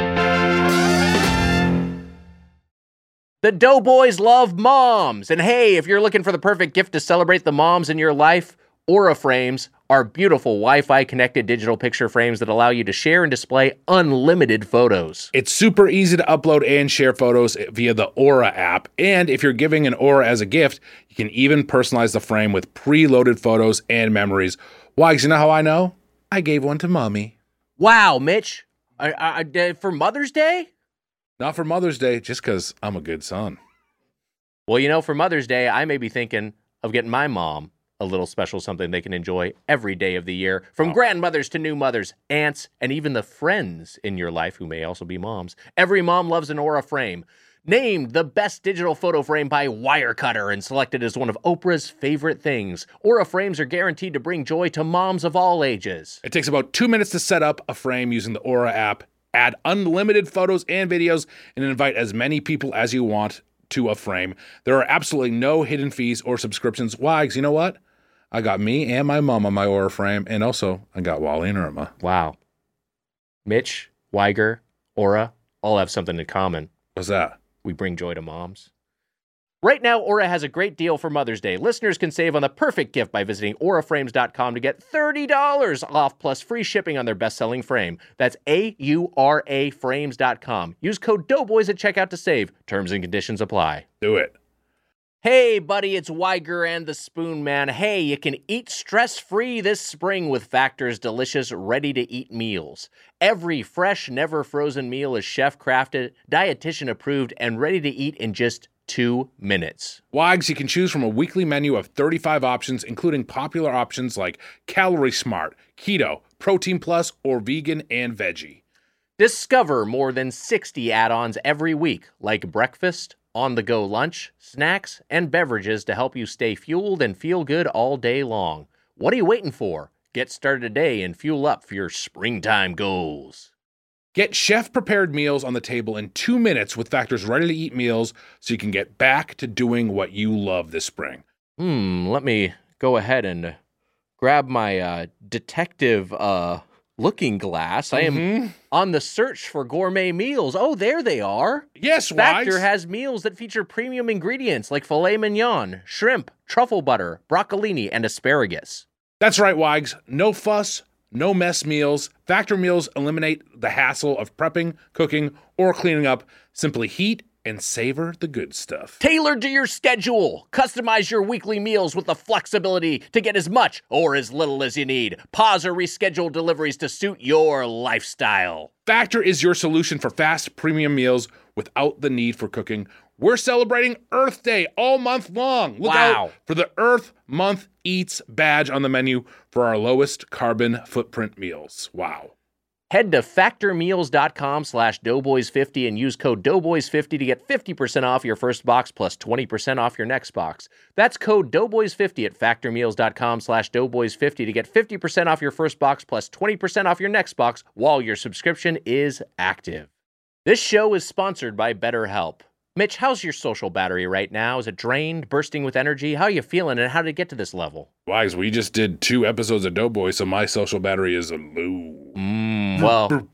The Doughboys love moms. And hey, if you're looking for the perfect gift to celebrate the moms in your life, Aura Frames are beautiful Wi-Fi connected digital picture frames that allow you to share and display unlimited photos. It's super easy to upload and share photos via the Aura app. And if you're giving an Aura as a gift, you can even personalize the frame with preloaded photos and memories. Why? Because you know how I know? I gave one to mommy. Wow, Mitch. I, I, I- for Mother's Day? Not for Mother's Day, just because I'm a good son. Well, you know, for Mother's Day, I may be thinking of getting my mom a little special something they can enjoy every day of the year. From grandmothers to new mothers, aunts, and even the friends in your life who may also be moms. Every mom loves an Aura frame. Named the best digital photo frame by Wirecutter and selected as one of Oprah's favorite things. Aura frames are guaranteed to bring joy to moms of all ages. It takes about two minutes to set up a frame using the Aura app. Add unlimited photos and videos and invite as many people as you want to a frame. There are absolutely no hidden fees or subscriptions. Why? 'Cause you know what? I got me and my mom on my Aura frame, and also I got Wally and Irma. Wow. Mitch, Weiger, Aura, all have something in common. What's that? We bring joy to moms. Right now, Aura has a great deal for Mother's Day. Listeners can save on the perfect gift by visiting aura frames dot com to get thirty dollars off plus free shipping on their best-selling frame. That's A U R A frames dot com. Use code Doughboys at checkout to save. Terms and conditions apply. Do it. Hey, buddy, it's Weiger and the Spoon Man. Hey, you can eat stress-free this spring with Factor's delicious, ready-to-eat meals. Every fresh, never-frozen meal is chef-crafted, dietitian-approved, and ready to eat in just two minutes. Wags, you can choose from a weekly menu of thirty-five options, including popular options like Calorie Smart, Keto, Protein Plus, or Vegan and Veggie. Discover more than sixty add-ons every week, like breakfast, on-the-go lunch, snacks, and beverages to help you stay fueled and feel good all day long. What are you waiting for? Get started today and fuel up for your springtime goals. Get chef-prepared meals on the table in two minutes with Factor's ready-to-eat meals so you can get back to doing what you love this spring. Hmm, let me go ahead and grab my uh, detective uh, looking glass. I am Mhm. on the search for gourmet meals. Oh, there they are. Yes, Factor Wags. has meals that feature premium ingredients like filet mignon, shrimp, truffle butter, broccolini, and asparagus. That's right, Wags. No fuss, no mess meals. Factor meals eliminate the hassle of prepping, cooking, or cleaning up. Simply heat and savor the good stuff. Tailored to your schedule. Customize your weekly meals with the flexibility to get as much or as little as you need. Pause or reschedule deliveries to suit your lifestyle. Factor is your solution for fast premium meals without the need for cooking. We're celebrating Earth Day all month long. Look Wow. out for the Earth Month Eats badge on the menu for our lowest carbon footprint meals. Wow. Head to factormeals.com slash doughboys50 and use code doughboys fifty to get fifty percent off your first box plus twenty percent off your next box. That's code doughboys fifty at factormeals.com slash doughboys50 to get fifty percent off your first box plus twenty percent off your next box while your subscription is active. This show is sponsored by BetterHelp. Mitch, how's your social battery right now? Is it drained, bursting with energy? How are you feeling, and how did it get to this level? Wags, we just did two episodes of Doughboy, so my social battery is low. Mm, well,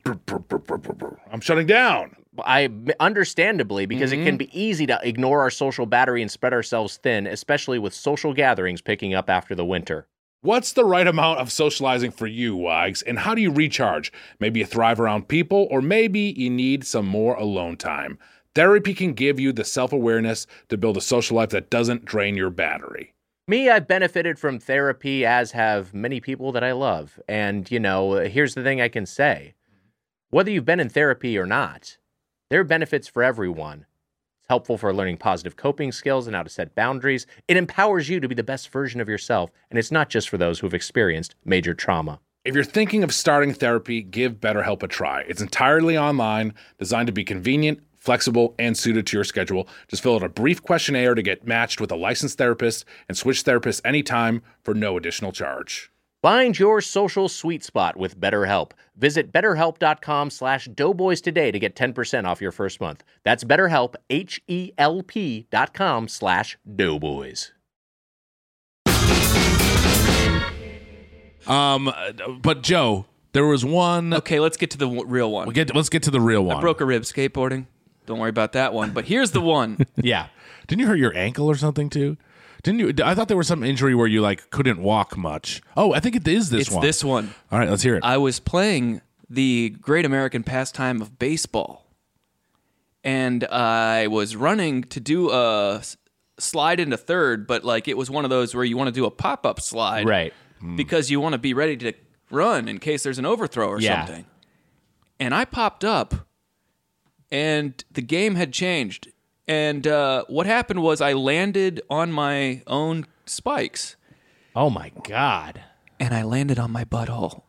I'm shutting down. I understandably, because it can be easy to ignore our social battery and spread ourselves thin, especially with social gatherings picking up after the winter. What's the right amount of socializing for you, Wags? And how do you recharge? Maybe you thrive around people, or maybe you need some more alone time. Therapy can give you the self-awareness to build a social life that doesn't drain your battery. Me, I've benefited from therapy, as have many people that I love. And, you know, here's the thing I can say. Whether you've been in therapy or not, there are benefits for everyone. It's helpful for learning positive coping skills and how to set boundaries. It empowers you to be the best version of yourself, and it's not just for those who've experienced major trauma. If you're thinking of starting therapy, give BetterHelp a try. It's entirely online, designed to be convenient, flexible, and suited to your schedule. Just fill out a brief questionnaire to get matched with a licensed therapist and switch therapists anytime for no additional charge. Find your social sweet spot with BetterHelp. Visit betterhelp.com slash doughboys today to get ten percent off your first month. That's BetterHelp, H E L P dot com slash doughboys. Um, but Joe, there was one. Okay, let's get to the w- real one. We get. Let's get to the real one. I broke a rib skateboarding. Don't worry about that one. But here's the one. Yeah. Didn't you hurt your ankle or something too? Didn't you? I thought there was some injury where you like couldn't walk much. Oh, I think it is this it's one. this one. All right, let's hear it. I was playing the great American pastime of baseball, and I was running to do a s- slide into third, but like it was one of those where you want to do a pop-up slide, Right. Because you want to be ready to run in case there's an overthrow or Yeah. something. And I popped up, and the game had changed. And uh, what happened was I landed on my own spikes, Oh, my God. and I landed on my butthole.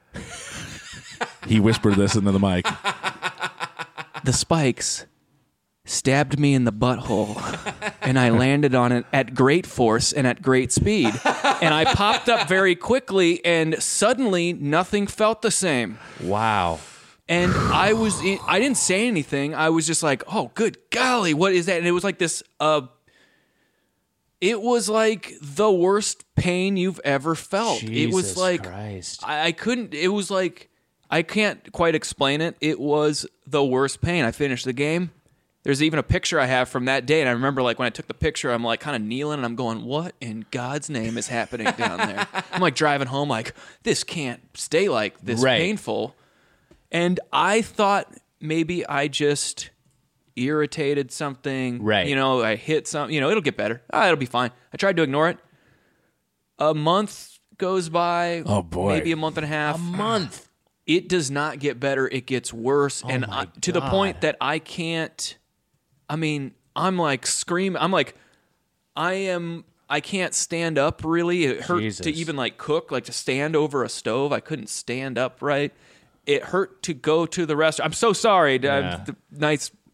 He whispered this into the mic. The spikes stabbed me in the butthole, and I landed on it at great force and at great speed. And I popped up very quickly, and suddenly nothing felt the same. Wow. And I was, in, I didn't say anything. I was just like, "Oh, good golly, what is that?" And it was like this. Uh, it was like the worst pain you've ever felt. it was Jesus like Christ. I, I couldn't. It was like I can't quite explain it. It was the worst pain. I finished the game. There's even a picture I have from that day, and I remember like when I took the picture, I'm like kind of kneeling, and I'm going, "What in God's name is happening down there?" I'm like driving home, like this can't stay like this Right. painful. And I thought maybe I just irritated something. Right. You know, I hit something. You know, it'll get better. Ah, it'll be fine. I tried to ignore it. A month goes by. Oh, boy. Maybe a month and a half. A month. It does not get better. It gets worse. and my I, to the God. point that I can't, I mean, I'm like screaming. I'm like, I am, I can't stand up really. It hurt Jesus. to even like cook, like to stand over a stove. I couldn't stand up right. It hurt to go to the restaurant. I'm so sorry. Yeah. Uh, the nice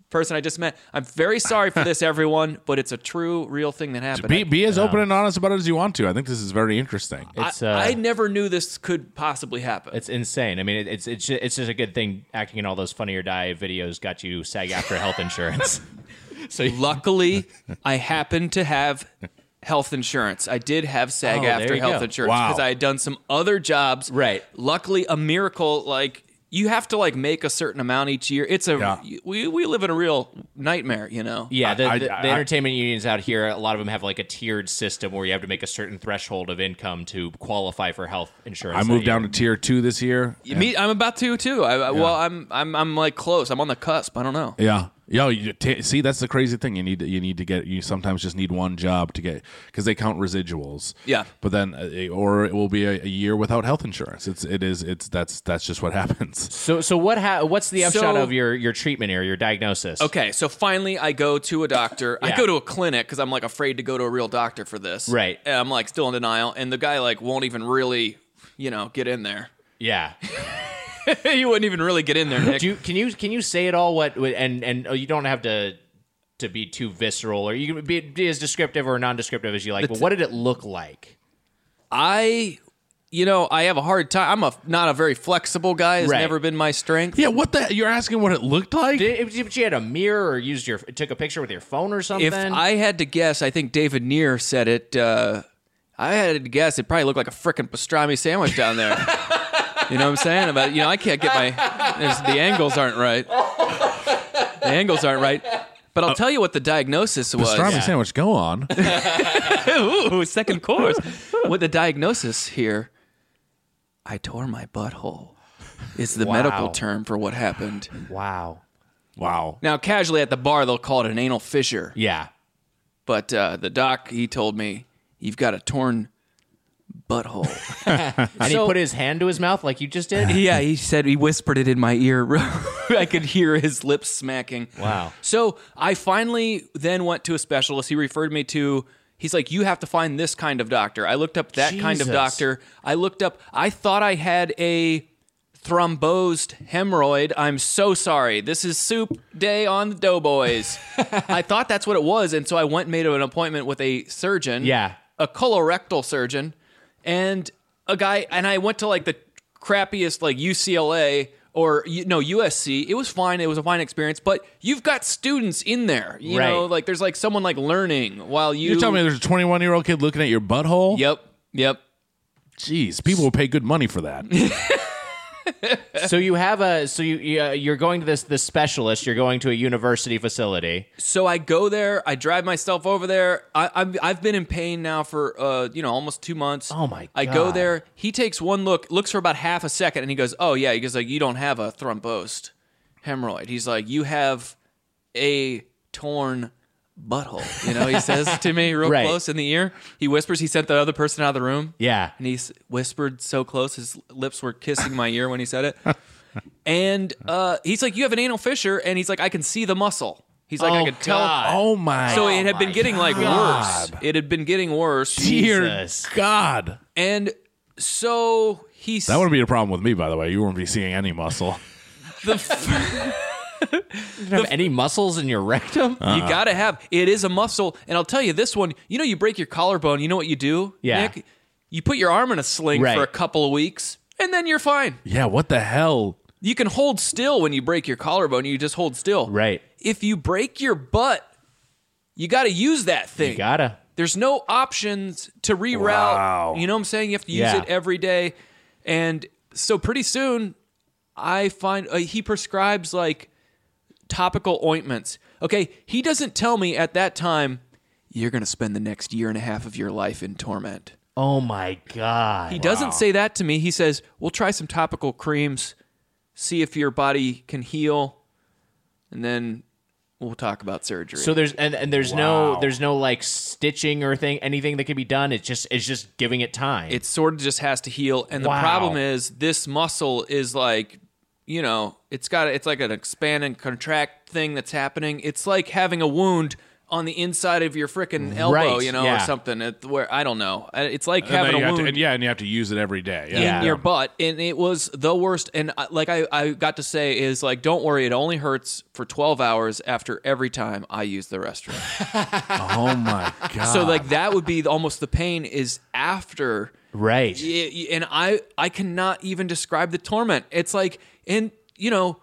person I just met. I'm very sorry for this, everyone, but it's a true, real thing that happened. Be, be as open and honest about it as you want to. I think this is very interesting. It's, I, uh, I never knew this could possibly happen. It's insane. I mean, it, it's it's ju- it's just a good thing. Acting in all those Funny or Die videos got you SAG-AFTRA health insurance. So you- Luckily, I happened to have health insurance. I did have Oh, SAG-AFTRA there you health go. insurance Wow. because I had done some other jobs. Right. Luckily, a miracle, like, you have to, like, make a certain amount each year. It's a, Yeah. we, we live in a real nightmare, you know? Yeah, the, I- the, I- the I- entertainment unions out here, a lot of them have like a tiered system where you have to make a certain threshold of income to qualify for health insurance. I that moved down year. to tier two this year. Me, I'm about to, too. I, I- Well, I'm, I'm, I'm, like, close. I'm on the cusp. I don't know. Yeah. Yo, you t- see, that's the crazy thing. You need to, you need to get. You sometimes just need one job to get because they count residuals. Yeah. But then, uh, or it will be a, a year without health insurance. It's it is it's that's that's just what happens. So, so what? Ha- what's the upshot So- of your your treatment here, your diagnosis? Okay, so finally I go to a doctor. I Yeah. go to a clinic because I'm like afraid to go to a real doctor for this. Right. And I'm like still in denial, and the guy like won't even really, you know, get in there. Yeah. He wouldn't even really get in there, Nick. Do you, can you can you say at all what and and oh, you don't have to to be too visceral or you can be, be as descriptive or non-descriptive as you like. But what did it look like? I, you know, I have a hard time. I'm a not a very flexible guy. It's Right. never been my strength. Yeah. What the? You're asking what it looked like? Did, if you had a mirror or used your took a picture with your phone or something? If I had to guess, I think David Neer said it. Uh, I had to guess it probably looked like a frickin' pastrami sandwich down there. You know what I'm saying? About you know, I can't get my there's, the angles aren't right. The angles aren't right. But I'll tell you what the diagnosis was. Pastrami sandwich. Go on. Ooh, second course. What the diagnosis here? I tore my butthole. Is the Wow. medical term for what happened. Wow. Wow. Now, casually at the bar, they'll call it an anal fissure. Yeah. But uh, the doc, he told me, you've got a torn butthole. And So- he put his hand to his mouth like you just did? Yeah, he said he whispered it in my ear. I could hear his lips smacking. Wow. So I finally then went to a specialist. He referred me to, he's like, you have to find this kind of doctor. I looked up that kind of Jesus. doctor. I looked up, I thought I had a thrombosed hemorrhoid. I'm so sorry. This is soup day on the Doughboys. I thought that's what it was. And so I went and made an appointment with a surgeon. Yeah. A colorectal surgeon. And a guy, and I went to like the crappiest like U C L A or you- no U S C. It was fine. It was a fine experience. But you've got students in there. You Right. know, like there's like someone like learning while you. You're telling me there's a twenty-one year old kid looking at your butthole? Yep. Yep. Jeez, people will pay good money for that. So you have a so you you, uh, you're going to this this specialist. You're going to a university facility. So I go there. I drive myself over there. I, I've I've been in pain now for uh you know almost two months. Oh, my I go God. there. He takes one look, looks for about half a second, and he goes, "Oh yeah." He goes like, "You don't have a thrombosed hemorrhoid." He's like, "You have a torn butthole." You know, he says to me real Right. close in the ear. He whispers. He sent the other person out of the room. Yeah. And he s- whispered so close, his lips were kissing my ear when he said it. And uh, he's like, "You have an anal fissure," and he's like, "I can see the muscle." He's like, "I Oh, could tell." God. Oh my. So it had been getting like worse. It had been getting worse. Dear Jesus. God. And so he That wouldn't be a problem with me, by the way. You wouldn't be seeing any muscle. the f- You don't have any muscles in your rectum? you gotta have it is a muscle. And I'll tell you this one, you know, you break your collarbone, you know what you do, Yeah. Nick? You put your arm in a sling Right. for a couple of weeks, and then you're fine. Yeah, what the hell? You can hold still when you break your collarbone, you just hold still. Right. If you break your butt, you gotta use that thing. You gotta. There's no options to reroute. Wow. You know what I'm saying? You have to use Yeah. it every day. And so pretty soon, I find uh, he prescribes like topical ointments. Okay, he doesn't tell me at that time, you're going to spend the next year and a half of your life in torment. Oh my God. He doesn't say that to me. He says, we'll try some topical creams, see if your body can heal, and then we'll talk about surgery. So there's and, and there's no there's no like stitching or thing anything that can be done. It's just it's just giving it time. It sort of just has to heal. And the Wow. problem is this muscle is like, you know, it's got it's like an expand and contract thing that's happening. It's like having a wound on the inside of your frickin' elbow, Right, you know, yeah. or something. It, where I don't know. It's like And then having you a have wound. to, and yeah, and you have to use it every day. Yeah. in Yeah. your butt, and it was the worst. And I- like I, I got to say is like, don't worry, it only hurts for twelve hours after every time I use the restroom. Oh my god. So like that would be almost the pain is after. Right. Y- y- And I, I cannot even describe the torment. It's like, and you know,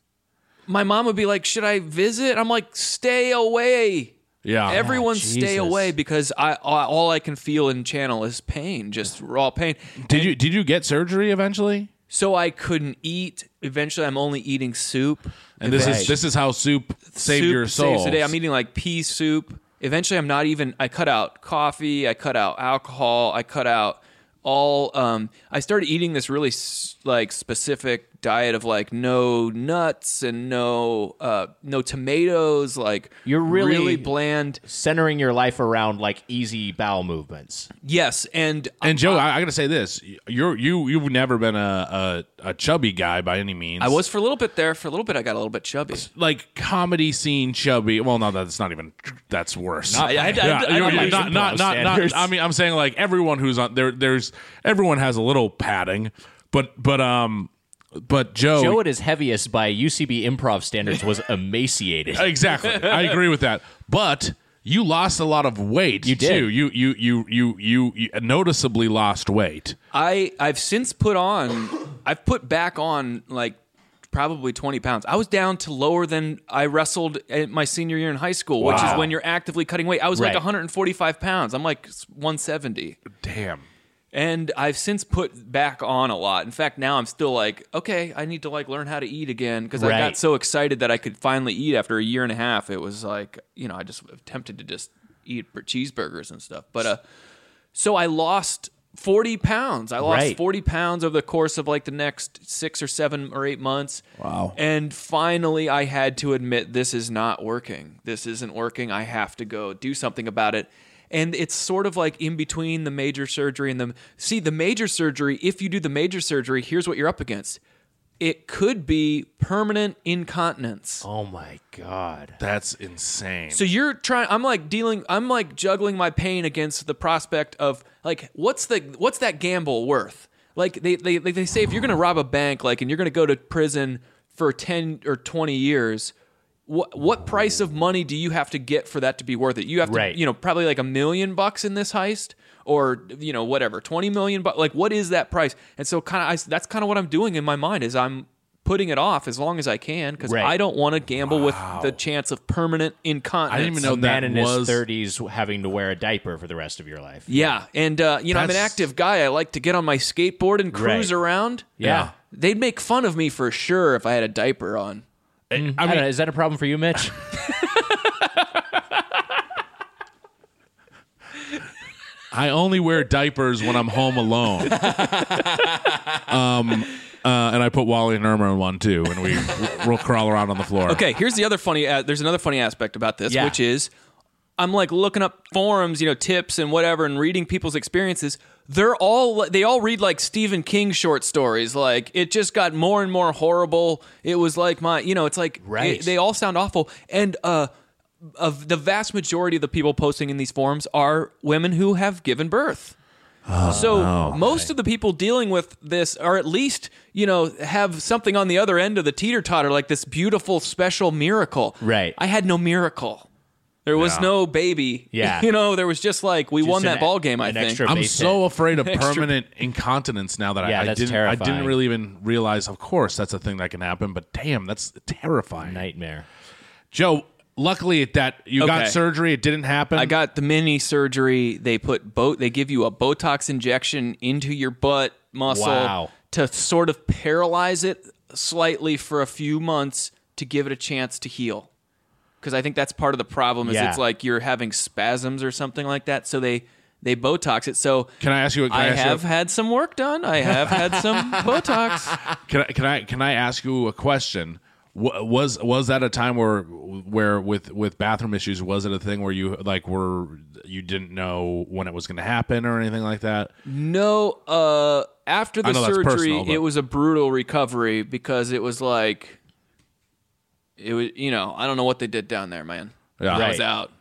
my mom would be like, "Should I visit?" I'm like, "Stay away." Yeah. Everyone Oh, stay Jesus. away because I all I can feel and channel is pain, just raw pain. Did you did you get surgery eventually? So I couldn't eat. Eventually, I'm only eating soup. And this Right. is this is how soup saved Soup your soul. saves the day. I'm eating like pea soup. Eventually, I'm not even. I cut out coffee. I cut out alcohol. I cut out all. Um, I started eating this really s- like specific diet of like no nuts and no uh, no tomatoes. Like You're really- really bland. Centering your life around like easy bowel movements. Yes, and And Joe, I, I got to say this: you're you you've never been a, a a chubby guy by any means. I was for a little bit there. For a little bit, I got a little bit chubby. like comedy scene chubby. Well, no, that's not even. That's worse. I- I- I- Yeah, I- you're- I- you're I- not, not, not, not, standards. I mean, I'm saying like everyone who's on there. There's everyone has a little padding, but but um, but Joe. Joe at his heaviest by U C B improv standards was emaciated. Exactly, I agree with that. But you lost a lot of weight. You did. too. You you you you you, you noticeably lost weight. I I've since put on. I've put back on like probably twenty pounds. I was down to lower than I wrestled at my senior year in high school, which is Wow. when you're actively cutting weight. I was Right. like one hundred forty-five pounds. I'm like one seventy. Damn. And I've since put back on a lot. In fact, now I'm still like, okay, I need to like learn how to eat again because I got Right. so excited that I could finally eat after a year and a half. It was like, you know, I just attempted to just eat cheeseburgers and stuff. But uh, so I lost forty pounds. I lost Right. forty pounds over the course of like the next six or seven or eight months. Wow. And finally, I had to admit this is not working. This isn't working. I have to go do something about it. And it's sort of like in between the major surgery and the see the major surgery. If you do the major surgery, here's what you're up against. It could be permanent incontinence. Oh my god. That's insane. So you're trying. I'm like dealing. I'm like juggling my pain against the prospect of like what's the what's that gamble worth? Like they they like they say if you're gonna rob a bank, like and you're gonna go to prison for ten or twenty years. What what price of money do you have to get for that to be worth it? You have to, Right. you know, probably like a million bucks in this heist, or you know, whatever, twenty million bucks. Like, what is that price? And so, kind of, that's kind of what I'm doing in my mind is I'm putting it off as long as I can because Right. I don't want to gamble with the chance of permanent incontinence. I didn't even A know man that in his was. thirties having to wear a diaper for the rest of your life. Yeah, and uh, you know, I'm an That's- active guy. I like to get on my skateboard and cruise Right. around. Yeah. They'd make fun of me for sure if I had a diaper on. I I mean, don't know, is that a problem for you, Mitch? I only wear diapers when I'm home alone. um, uh, and I put Wally and Irma in one too, and we we'll crawl around on the floor. Okay, here's the other funny. Uh, there's another funny aspect about this, Yeah. which is I'm like looking up forums, you know, tips and whatever, and reading people's experiences. They're all they all read like Stephen King short stories. Like it just got more and more horrible. It was like my, you know, it's like Right. it- they all sound awful. And uh, of the vast majority of the people posting in these forums are women who have given birth. So most of the people dealing with this are at least, you know, have something on the other end of the teeter-totter, like this beautiful special miracle. Right. I had no miracle. There was Yeah. no baby. Yeah. You know, there was just like we won an that e- ball game, I an think. extra- I'm base so hit. afraid of Extra- permanent incontinence now that Yeah, I, I that's didn't. I terrifying. didn't really even realize. Of course, that's a thing that can happen. But damn, that's terrifying. Nightmare. Joe, luckily that you got Okay. surgery. It didn't happen. I got the mini surgery. They put bo- they give you a Botox injection into your butt muscle Wow. to sort of paralyze it slightly for a few months to give it a chance to heal. Because I think that's part of the problem is Yeah. it's like you're having spasms or something like that. So they they Botox it. So Can I ask you? Can I, I ask have You, had some work done. I have had some Botox. can I? Can I? Can I ask you a question? Wa- Was was that a time where where with with bathroom issues? Was it a thing where you like were you didn't know when it was going to happen or anything like that? No, uh, after the I know that's surgery, personal, but- it was a brutal recovery because it was like, it was, you know, I don't know what they did down there, man. Yeah. I was Right. out.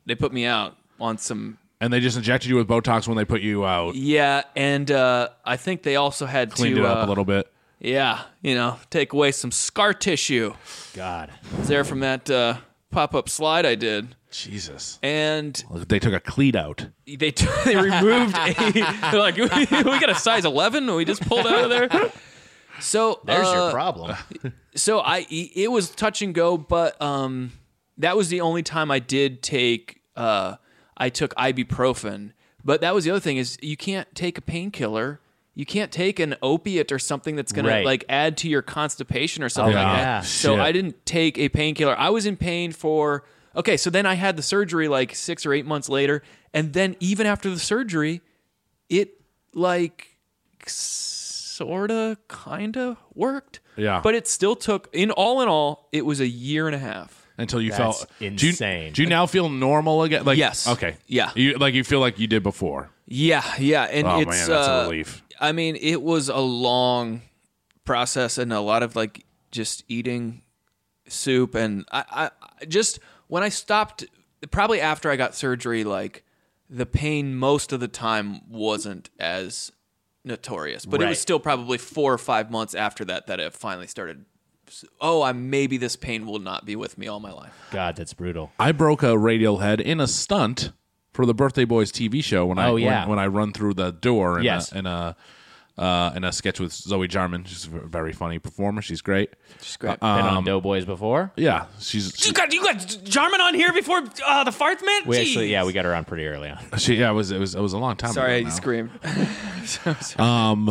They put me out on some. And they just injected you with Botox when they put you out. Yeah, and uh, I think they also had Cleaned to it up uh, a little bit. Yeah, you know, take away some scar tissue. God. It was there from that uh, pop-up slide I did. Jesus. And They took a cleat out. they t- they removed a. They're like, we got a size eleven. We just pulled out of there. So There's uh, your problem. So I, it was touch and go, but um, that was the only time I did take. Uh, I took ibuprofen, but that was the other thing is you can't take a painkiller. You can't take an opiate or something that's gonna Right. like add to your constipation or something Oh, like yeah. that. So Shit. I didn't take a painkiller. I was in pain for okay. So then I had the surgery like six or eight months later, and then even after the surgery, it like sorta kinda worked. Yeah. But it still took in all in all, it was a year and a half. Until you That's felt Do you, insane. do you now feel normal again? Like Yes. Okay. Yeah. You like you feel like you did before. Yeah, yeah, and Oh it's man, that's uh, a relief. I mean, it was a long process and a lot of like just eating soup, and I, I I just when I stopped, probably after I got surgery, like the pain most of the time wasn't as notorious, but it Right. was still probably four or five months after that that it finally started. Oh, I maybe this pain will not be with me all my life. God, that's brutal. I broke a radial head in a stunt for the Birthday Boys T V show when I Oh, yeah. when, when I run through the door in Yes. a in a, uh, in a sketch with Zoe Jarman. She's a very funny performer. She's great. She's great. Been on Doughboys before. Yeah, she's you got you got Jarman on here before uh, the fart man. We actually, Jeez. yeah, we got her on pretty early on. she. Yeah, it was it was it was a long time. Sorry, ago I now. screamed. Um,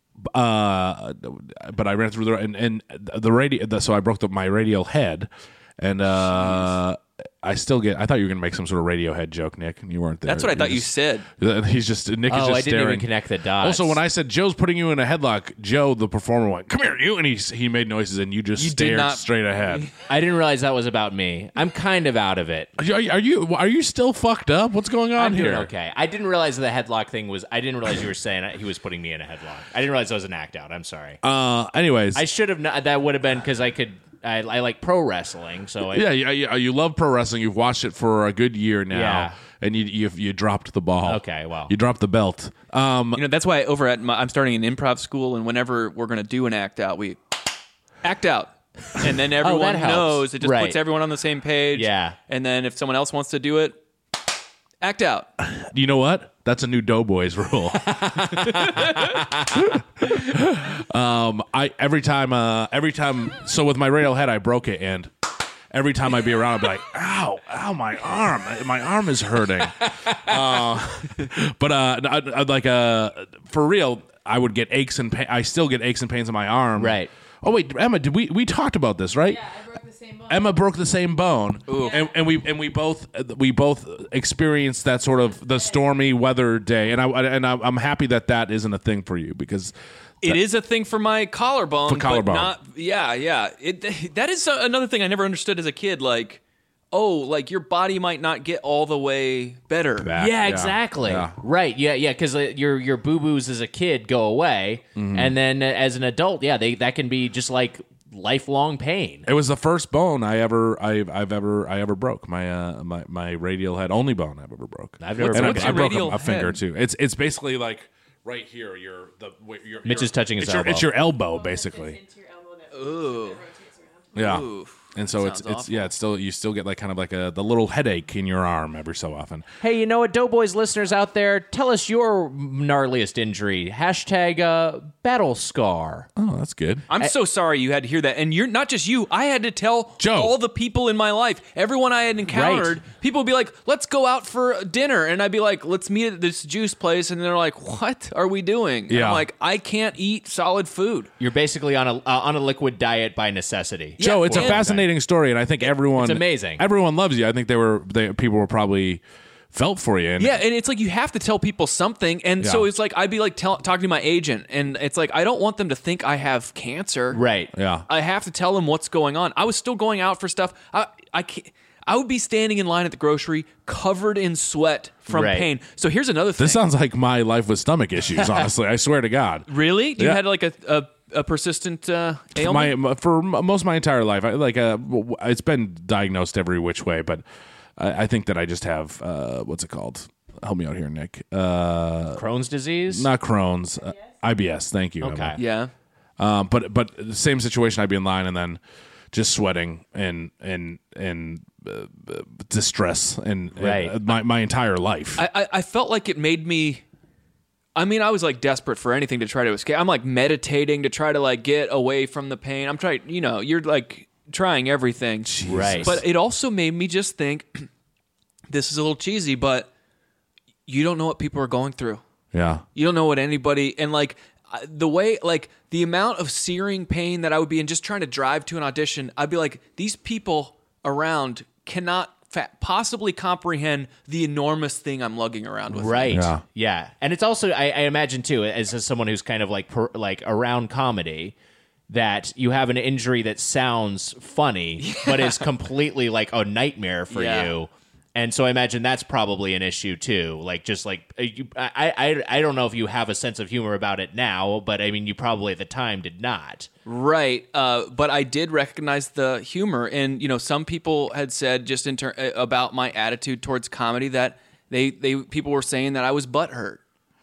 uh, but I ran through the and, and the radio. The, so I broke the, my radial head, and uh, I still get. I thought you were gonna make some sort of Radiohead joke, Nick, and you weren't there. That's what I You're thought you just- said. He's just Nick is Oh, just I didn't staring. even connect the dots. Also, when I said Joe's putting you in a headlock, Joe, the performer, went, "Come here, you," and he he made noises, and you just You did stared not- straight ahead. I didn't realize that was about me. I'm kind of out of it. Are you, are you are you still fucked up? What's going on I'm here? doing okay. I didn't realize the headlock thing was. I didn't realize you were saying he was putting me in a headlock. I didn't realize that was an act out. I'm sorry. Uh, anyways, I should have. Not, that would have been because I could. I, I like pro wrestling, so I, yeah, you, you, you love pro wrestling. You've watched it for a good year now, Yeah. and you, you you dropped the ball. Okay, well. you dropped the belt. Um, You know, that's why over at my, I'm starting an improv school, and whenever we're going to do an act out, we act out. And then everyone helps. knows. It just Right. puts everyone on the same page. Yeah. And then if someone else wants to do it, act out. you know what? That's a new Doughboys rule. um, I every time, uh, every time. So with my radial head, I broke it, and every time I'd be around, I'd be like, "Ow, ow, my arm, my arm is hurting." uh, but uh, I'd, I'd like uh, for real, I would get aches and pain. I still get aches and pains in my arm. Right. Oh wait, Emma, did we we talked about this, right? Yeah, I broke the same bone. Emma broke the same bone, and, and we and we both we both experienced that sort of the stormy weather day, and I and I, I'm happy that that isn't a thing for you because It is a thing for my collarbone. For collarbone. But not, yeah, yeah. It, that is another thing I never understood as a kid. Like, oh, like your body might not get all the way better. Back. Yeah, Yeah. exactly. Yeah. Right. Yeah, yeah. Because uh, your your boo boos as a kid go away, Mm-hmm. and then uh, as an adult, yeah, they that can be just like lifelong pain. it was the first bone I ever I've, I've ever I ever broke my uh my, my radial head only bone I've ever broke. I've never and I, what's I your broke a, radial a finger head? too. It's it's basically like right here. Your the your, Mitch your, is touching his it's your, elbow. It's your elbow basically. Into your elbow that Ooh. rotates around. Yeah. Ooh. And so it's Sounds it's yeah it's still you still get like kind of like a the little headache in your arm every so often. Hey, you know what, Doughboys listeners out there, tell us your gnarliest injury. Hashtag uh, battle scar. Oh, that's good. I'm so sorry you had to hear that. And you're not just you. I had to tell Joe. all the people in my life, everyone I had encountered, Right. people would be like, let's go out for dinner. And I'd be like, let's meet at this juice place. And they're like, what are we doing? And Yeah. I'm like, I can't eat solid food. You're basically on a uh, on a liquid diet by necessity. Joe, it's a and- fascinating story, and I think everyone It's amazing. Everyone loves you. I think they were they, people were probably felt for you. And Yeah, and it's like you have to tell people something. And so Yeah. it's like I'd be like tell, talking to my agent, and it's like I don't want them to think I have cancer. Right. Yeah. I have to tell them what's going on. I was still going out for stuff. I I can't, I would be standing in line at the grocery covered in sweat from Right. pain. So here's another thing. This sounds like my life with stomach issues. Honestly, I swear to God. Really? You Yeah. had like a a, a persistent uh, ailment? My for m- most of my entire life, I, like uh, w- w- it's been diagnosed every which way, but I, I think that I just have uh, what's it called? Help me out here, Nick. Uh, Crohn's disease? not Crohn's. Uh, I B S. Thank you. Okay. Emma. Yeah. Um, but but the same situation. I'd be in line and then just sweating and and and uh, distress and, Right. and my my entire life. I, I, I felt like it made me. I mean, I was like desperate for anything to try to escape. I'm like meditating to try to like get away from the pain. I'm trying, you know, you're like trying everything. Right. But it also made me just think this is a little cheesy, but you don't know what people are going through. yeah. You don't know what anybody, and like I- the way, like the amount of searing pain that I would be in just trying to drive to an audition, I'd be like, these people around cannot fa- possibly comprehend the enormous thing I'm lugging around with me. Right. Yeah. Yeah. And it's also, I, I imagine too, as, as someone who's kind of like per, like around comedy, that you have an injury that sounds funny, but is completely like a nightmare for Yeah. you. And so I imagine that's probably an issue too. Like just like uh, you, I, I, I don't know if you have a sense of humor about it now, but I mean, you probably at the time did not. Right. Uh, but I did recognize the humor. And, you know, some people had said just in ter- about my attitude towards comedy that they, they people were saying that I was butthurt.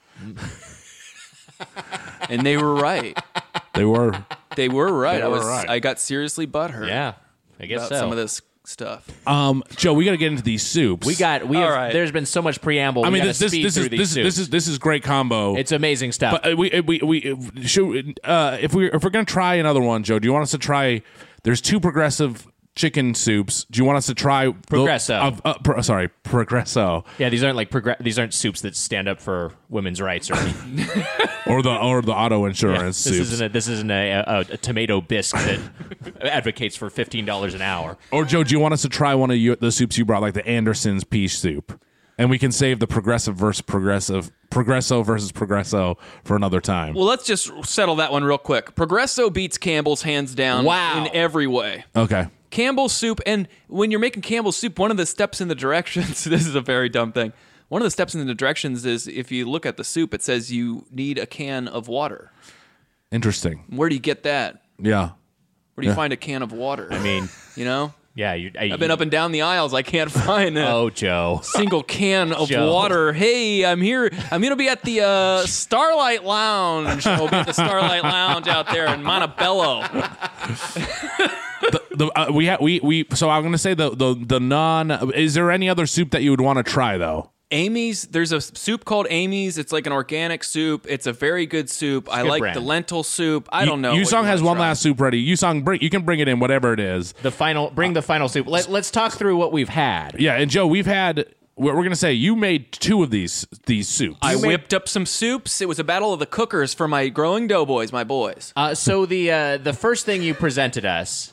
And they were right. They were. They were right. They I were was right. I got seriously butthurt Yeah, I guess about so. some of this stuff. Um, Joe, we got to get into these soups. We got we. All Have, right. There's been so much preamble. I we mean, gotta this this speed this through is these this, this soups. is this is great combo. It's amazing stuff. But uh, we we we should uh, if we if we're gonna try another one, Joe. Do you want us to try? There's two progressive chicken soups. Do you want us to try the- Progresso. Uh, uh, pro, sorry, Progresso Yeah, these aren't like progr- these aren't soups that stand up for women's rights or anything. or the or the auto Yeah, insurance this soups. isn't a, this isn't a, a, a tomato bisque that advocates for fifteen dollars an hour. Or Joe, do you want us to try one of you, the soups you brought, like the Anderson's peach soup, and we can save the progressive versus progressive, Progresso versus Progresso for another time. Well, let's just settle that one real quick. Progresso beats Campbell's hands down Wow. in every way. Okay. Campbell's soup, and when you're making Campbell's soup, one of the steps in the directions, this is a very dumb thing. One of the steps in the directions is if you look at the soup, it says you need a can of water. Interesting. Where do you get that? Yeah. Where do you Yeah. find a can of water? I mean, you know? yeah, you, I, I've been up and down the aisles. I can't find a Oh, Joe. single can of Joe. water. Hey, I'm here. I'm going to be at the uh, Starlight Lounge. I'll be at the Starlight Lounge out there in Montebello. the, the, uh, we ha- we we. So I'm gonna say the the the non. Is there any other soup that you would want to try though? Amy's, there's a soup called Amy's. It's like an organic soup. It's a very good soup. I good like brand. the lentil soup. I don't know. what Yusong you has wanna one try. last soup ready. Yusong, bring you can bring it in, whatever it is. The final, bring the final soup. Let, let's talk through what we've had. Yeah, and Joe, we've had. We're, we're gonna say you made two of these these soups. I You made- whipped up some soups. It was a battle of the cookers for my growing doughboys, my boys. Uh, so the uh, the first thing you presented us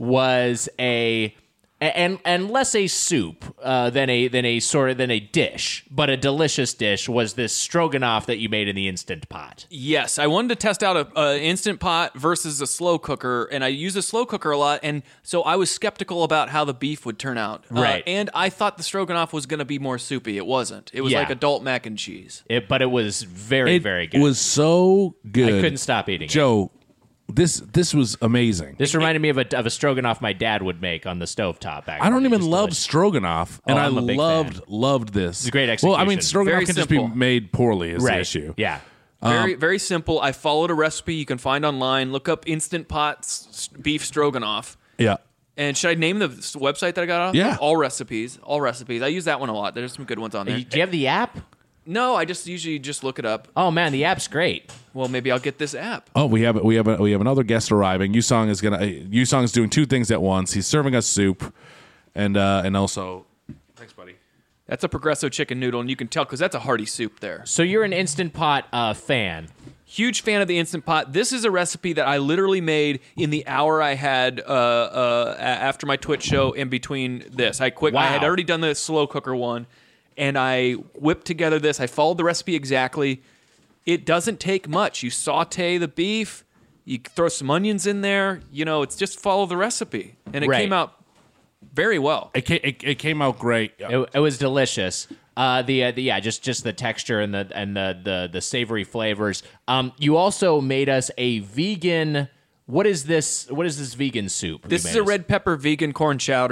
was a and and less a soup uh, than a than a sort of than a dish, but a delicious dish was this stroganoff that you made in the Instant Pot. Yes, I wanted to test out a, a instant pot versus a slow cooker, and I use a slow cooker a lot, and so I was skeptical about how the beef would turn out. Uh, Right. and I thought the stroganoff was going to be more soupy. It wasn't. It was Yeah. like adult mac and cheese. It, but it was very it very good. was so good. I couldn't stop eating it. Joe, this this was amazing. This reminded me of a of a stroganoff my dad would make on the stovetop. Actually. I don't even Just love delicious. stroganoff, and Oh, I I'm a big loved fan. loved this. It's a great Well, I mean, execution. stroganoff Very can simple. just be made poorly. Is right. the issue? Yeah. Very, very simple. I followed a recipe you can find online. Look up Instant Pot s- beef stroganoff. Yeah. And should I name the s- website that I got off? Yeah. All recipes. All recipes. I use that one a lot. There's some good ones on there. Do you have the app? No, I just usually just look it up. Oh man, the app's great. Well, maybe I'll get this app. Oh, we have we have a, we have another guest arriving. Yusong is gonna Yusong is doing two things at once. He's serving us soup, and uh, and also, thanks, buddy. That's a Progresso chicken noodle, and you can tell because that's a hearty soup there. So you're an Instant Pot uh, fan. Huge fan of the Instant Pot. This is a recipe that I literally made in the hour I had uh, uh, a- after my Twitch show. In between this, I quick. I had Wow. already done the slow cooker one, and I whipped together this. I followed the recipe exactly. It doesn't take much. You saute the beef, you throw some onions in there. You know, it's just follow the recipe, and it Right. came out very well. It came, it, it came out great. It, it was delicious. Uh, the, uh, the yeah, just just the texture and the and the the, the savory flavors. Um, you also made us a vegan. What is this? What is this vegan soup? This you is made a us? red pepper vegan corn chowder.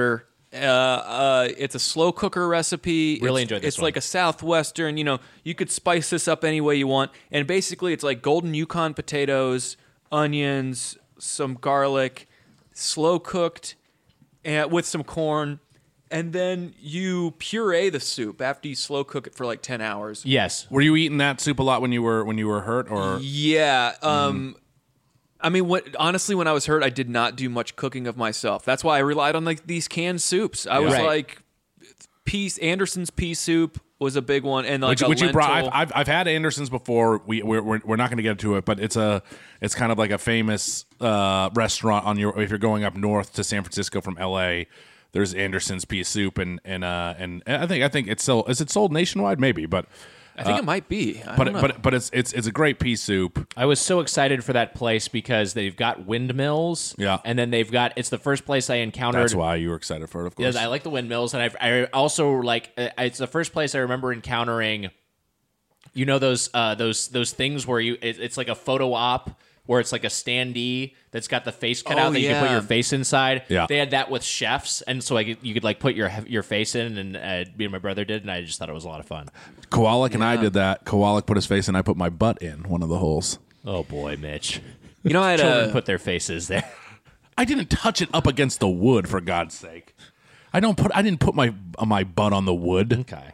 Uh, uh, it's a slow cooker recipe. Really it's, enjoyed this It's one. like a Southwestern. You know, you could spice this up any way you want. And basically, it's like golden Yukon potatoes, onions, some garlic, slow cooked, and with some corn. And then you puree the soup after you slow cook it for like ten hours. Yes. Were you eating that soup a lot when you were when you were hurt, or Yeah. Um, I mean, what, honestly, when I was hurt, I did not do much cooking of myself. That's why I relied on like these canned soups. I was Right. like, pea, Anderson's pea soup was a big one, and like which, a which you brought? lentil- I've, I've I've had Anderson's before. We we're we're, we're not going to get into it, but it's a it's kind of like a famous uh, restaurant on your if you're going up north to San Francisco from L A. There's Anderson's pea soup, and and uh, and I think I think it's sold. Is it sold nationwide? Maybe, but I think it might be. I but don't know. but but it's it's it's a great pea soup. I was so excited for that place because they've got windmills. Yeah. And then they've got, it's the first place I encountered. That's why you were excited for it, of course. Yes, I like the windmills, and I, I also like. uh, It's the first place I remember encountering. You know those uh, those those things where you it, it's like a photo op where it's like a standee that's got the face cut Oh, out that you can put yeah. your face inside. Yeah. They had that with chefs, and so I could, you could like put your your face in, and uh, me and my brother did, and I just thought it was a lot of fun. Kowalik and I did that. Kowalik put his face in. I put my butt in one of the holes. Oh boy, Mitch! you know, I had Children a, put their faces there. I didn't touch it up against the wood, for God's sake. I don't put. I didn't put my my butt on the wood. Okay,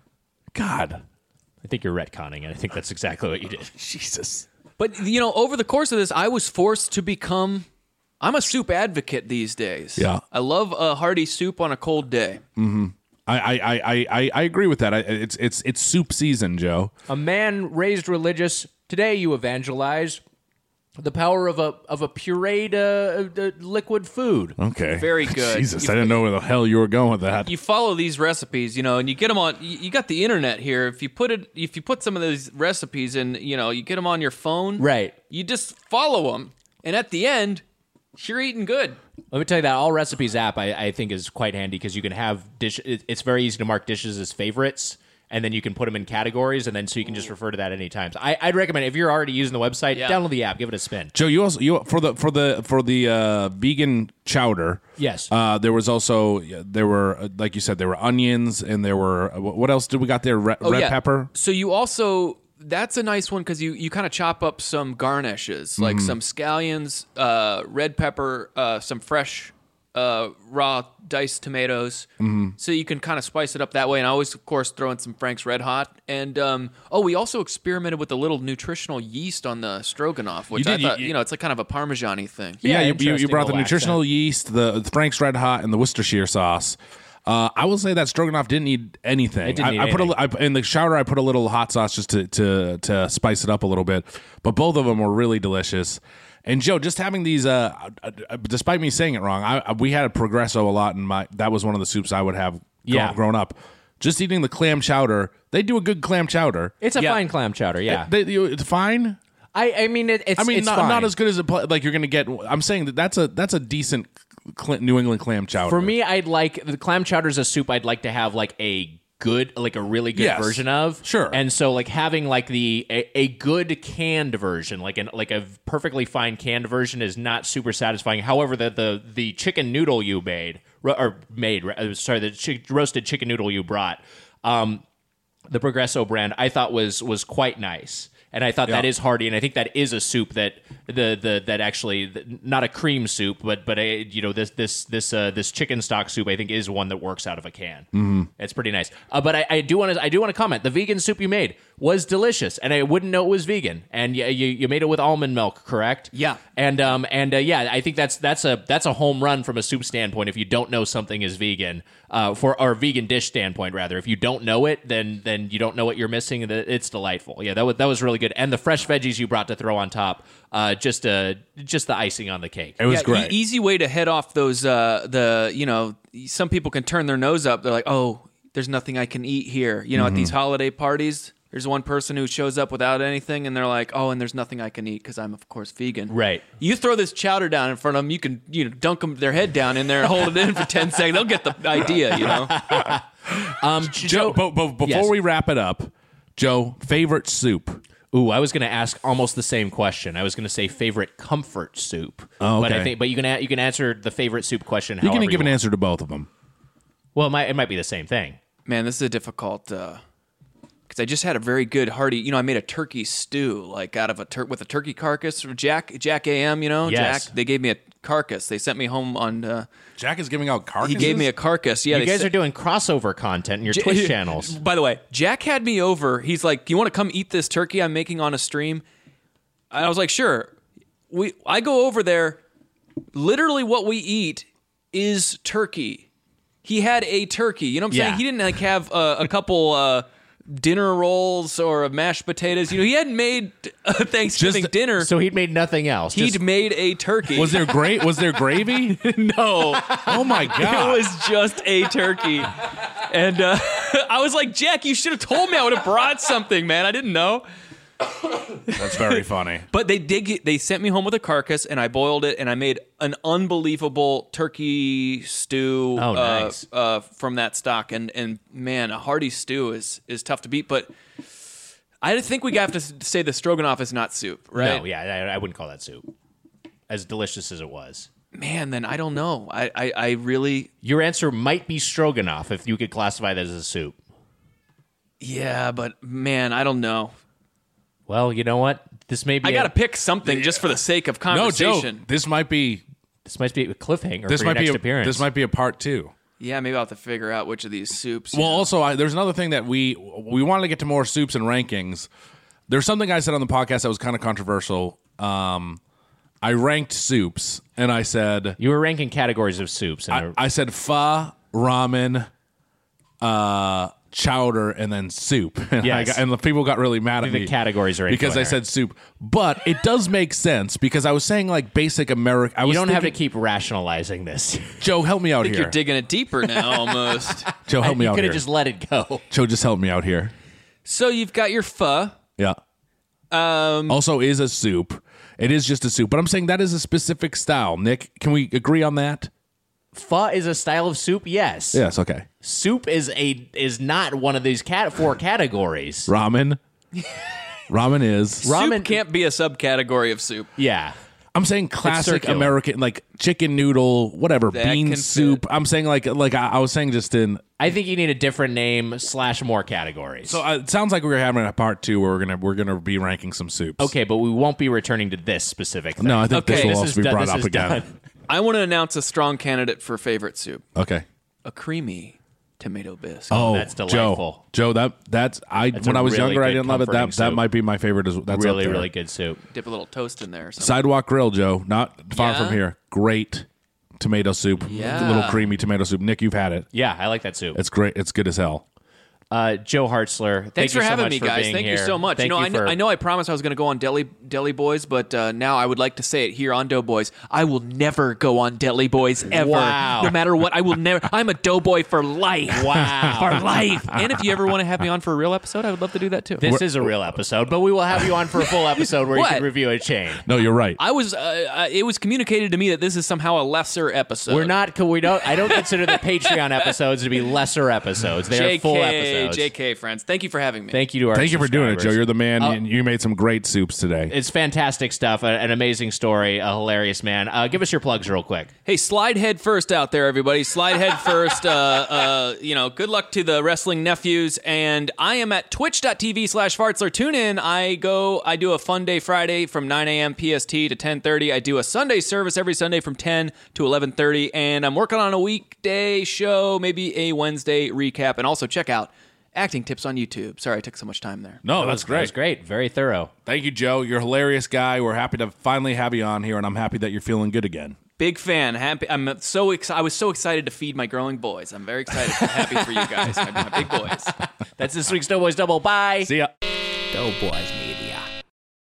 God, I think you're retconning it. I think that's exactly what you did. Jesus. But you know, over the course of this, I was forced to become. I'm a soup advocate these days. Yeah. I love a hearty soup on a cold day. I I, I, I, I agree with that. I, it's it's it's soup season, Joe. A man raised religious. Today you evangelize the power of a of a pureed uh, uh, liquid food. Okay. Very good. Jesus, You- I didn't know where the hell you were going with that. You follow these recipes, you know, and you get them on. You you got the internet here. If you put it, if you put some of those recipes in, you know, you get them on your phone. Right. You just follow them, and at the end, you're eating good. Let me tell you that All Recipes app I, I think is quite handy because you can have dish. it- It's very easy to mark dishes as favorites, and then you can put them in categories, and then so you can just refer to that anytime. So I, I'd recommend if you're already using the website, Yeah. download the app, give it a spin. Joe, you also you for the for the for the uh, vegan chowder. Yes. Uh, there was also there were uh, like you said there were onions and there were uh, what else did we got there? Re- Oh, red yeah. pepper. So you also that's a nice one because you you kind of chop up some garnishes like Mm-hmm. some scallions, uh, red pepper, uh, some fresh uh, raw diced tomatoes. Mm-hmm. So you can kind of spice it up that way. And I always, of course, throw in some Frank's Red Hot. And um, oh, we also experimented with a little nutritional yeast on the stroganoff, which You I did, you- thed, you, know, it's like kind of a Parmesan-y thing. Yeah, Yeah, you, you, you interesting brought the little nutritional accent. yeast, the, the Frank's Red Hot, and the Worcestershire sauce. Uh, I will say that stroganoff didn't need anything. It didn't I, need I put a, anything. I, in the chowder. I put a little hot sauce just to, to to spice it up a little bit. But both of them were really delicious. And Joe, just having these, uh, uh, despite me saying it wrong, I, I, we had a Progresso a lot, and my that was one of the soups I would have. Grown, Yeah. grown up. Just eating the clam chowder. They do a good clam chowder. It's a Yeah. fine clam chowder, yeah. They, you, it's fine. I, I mean, it, it's I mean, it's not, fine. not as good as a pl- like you're going to get. I'm saying that that's a that's a decent cl- New England clam chowder. For me, I'd like the clam chowder is a soup I'd like to have like a good, like a really good Yes. version of. Sure. And so like having like the a, a good canned version, like an like a perfectly fine canned version, is not super satisfying. However, the the, the chicken noodle you made ro- or made uh, sorry the chi- roasted chicken noodle you brought, um, the Progresso brand, I thought was was quite nice. And I thought Yeah. that is hearty, and I think that is a soup that the the that actually not a cream soup, but but a you know this this this uh, this chicken stock soup I think is one that works out of a can. Mm-hmm. It's pretty nice. Uh, but I, I do want to I do want to comment. The vegan soup you made was delicious, and I wouldn't know it was vegan. And you you, you made it with almond milk, correct? Yeah. And um and uh, yeah, I think that's that's a that's a home run from a soup standpoint. If you don't know something is vegan, uh, for or vegan dish standpoint rather, if you don't know it, then then you don't know what you're missing. And it's delightful. Yeah, that was that was really good. And the fresh veggies you brought to throw on top, uh, just uh just the icing on the cake. it was Yeah, great. e- easy way to head off those. Uh, the you know, some people can turn their nose up. They're like, oh, there's nothing I can eat here. You know, at these holiday parties, there's one person who shows up without anything, and they're like, oh, and there's nothing I can eat because I'm of course vegan. Right. You throw this chowder down in front of them, you can you know dunk them their head down in there and hold it in for ten seconds. They'll get the idea. You know. Um, Joe, but, but before Yes. we wrap it up, Joe, favorite soup? Ooh, I was going to ask almost the same question. I was going to say favorite comfort soup. Oh, But I okay. think, but you can a- you can answer the favorite soup question. You however can give an want. answer to both of them. Well, it might, it might be the same thing. Man, this is a difficult. Uh, Because I just had a very good hearty, you know, I made a turkey stew, like out of a tur- with a turkey carcass. Jack, Jack A M, you know, Yes. Jack. They gave me a carcass. They sent me home on. Uh, Jack is giving out carcasses. he gave me a carcass. Yeah, You they guys sent- are doing crossover content in your J- Twitch channels. By the way, Jack had me over. He's like, "You want to come eat this turkey I'm making on a stream?" I was like, "Sure." We I go over there. Literally, what we eat is turkey. He had a turkey. You know what I'm Yeah. saying? He didn't like have uh, a couple uh, dinner rolls or mashed potatoes. You know, he hadn't made a Thanksgiving Just- dinner. So he'd made nothing else. He'd Just- made a turkey. Was there great? Was there gravy? no? Oh my god! It was just a turkey. And uh, I was like, Jack, you should have told me. I would have brought something, man. I didn't know. That's very funny. But they did get, they sent me home with a carcass, and I boiled it, and I made an unbelievable turkey stew Oh, uh, nice. uh, from that stock. And, and man, a hearty stew is, is tough to beat. But I think we have to say the stroganoff is not soup, right? No, yeah, I, I wouldn't call that soup. As delicious as it was. Man, then I don't know. I, I, I really... Your answer might be stroganoff if you could classify that as a soup. Yeah, but man, I don't know. Well, you know what? This may be I got to a, pick something just for the sake of No, Joe. conversation. This might be. this might be a cliffhanger This for your might be. next A, appearance. this might be a part two. Yeah, maybe I'll have to figure out which of these soups. you Well, know. also, I, there's another thing that we we wanted to get to more soups and rankings. There's something I said on the podcast that was kind of controversial. Um, I ranked soups, and I said You were ranking categories of soups. And I, I said pho, ramen, uh, chowder, and then soup. And, I Yes. got, and the people got really mad at the me. categories are because I incoherent. said soup. But it does make sense because I was saying like basic American. I you was don't have to thinking- keep rationalizing this. Joe, help me out I think here. you're digging it deeper now, almost. Joe, help me you out could here. have just let it go. Joe, just help me out here. So you've got your pho. Yeah. Um, Also is a soup. It is just a soup, but I'm saying that is a specific style. Nick, can we agree on that? Pho is a style of soup. Yes. Yes. Okay. Soup is a is not one of these cat four categories. Ramen. Ramen is. Ramen- soup can't be a subcategory of soup. Yeah. I'm saying classic circular. American, like chicken noodle, whatever, That bean can soup. fit. I'm saying like like I, I was saying just in. I think you need a different name slash more categories. So uh, it sounds like we're having a part two where we're gonna we're gonna be ranking some soups. okay, but we won't be returning to this specific thing. No, I think Okay, this will this also is be done- brought this up is again. done. I want to announce a strong candidate for favorite soup: Okay. a creamy tomato bisque. Oh, that's Joe, delightful. Joe, that that's I That's when a I was really younger, I good didn't love it. That comforting that soup. might be my favorite. As that's really, up there. really good soup. Dip a little toast in there. Or something. Sidewalk Grill, Joe, not far Yeah? from here. Great tomato soup. Yeah. A little creamy tomato soup. Nick, you've had it. Yeah, I like that soup. It's great. It's good as hell. Uh, Joe Hartzler, Thanks thank for you so having much me, for guys. being Thank here. you so much. Thank you know, I, for, kn- I know I promised I was going to go on Deli Deli Boys, but uh, now I would like to say it here on Doughboys. I will never go on Deli Boys ever. Wow. No matter what, I will never. I'm a Doughboy for life. Wow. For life. And if you ever want to have me on for a real episode, I would love to do that too. This is a real episode, but we will have you on for a full episode where you What? can review a chain. No, you're right. I was. Uh, uh, it was communicated to me that this is somehow a lesser episode. We're not. We don't. I don't consider the Patreon episodes to be lesser episodes. They are J K, full episodes. J K, friends. Thank you for having me. Thank you to our. Thank you for doing it, Joe. subscribers. You're the man. Uh, and you made some great soups today. It's fantastic stuff. a- An amazing story. A hilarious man. Uh, give us your plugs real quick. Hey, slide head first out there, everybody. Slide head first. Uh, uh, you know, good luck to the wrestling nephews. And I am at twitch.tv slash fartzler. Tune in. I go, I do a fun day Friday from nine a.m. P S T to ten thirty. I do a Sunday service every Sunday from ten to eleven thirty. And I'm working on a weekday show, maybe a Wednesday recap. And also check out Acting Tips on YouTube. Sorry I took so much time there. no, That that's was- That great. was great. Very thorough. Thank you, Joe. You're a hilarious guy. We're happy to finally have you on here, and I'm happy that you're feeling good again. Big fan. Happy. I'm so ex- I was so excited to feed my growing boys. I'm very excited. I'm happy for you guys, my, my big boys. That's this week's Doughboys Double. Bye. See ya. Doughboys.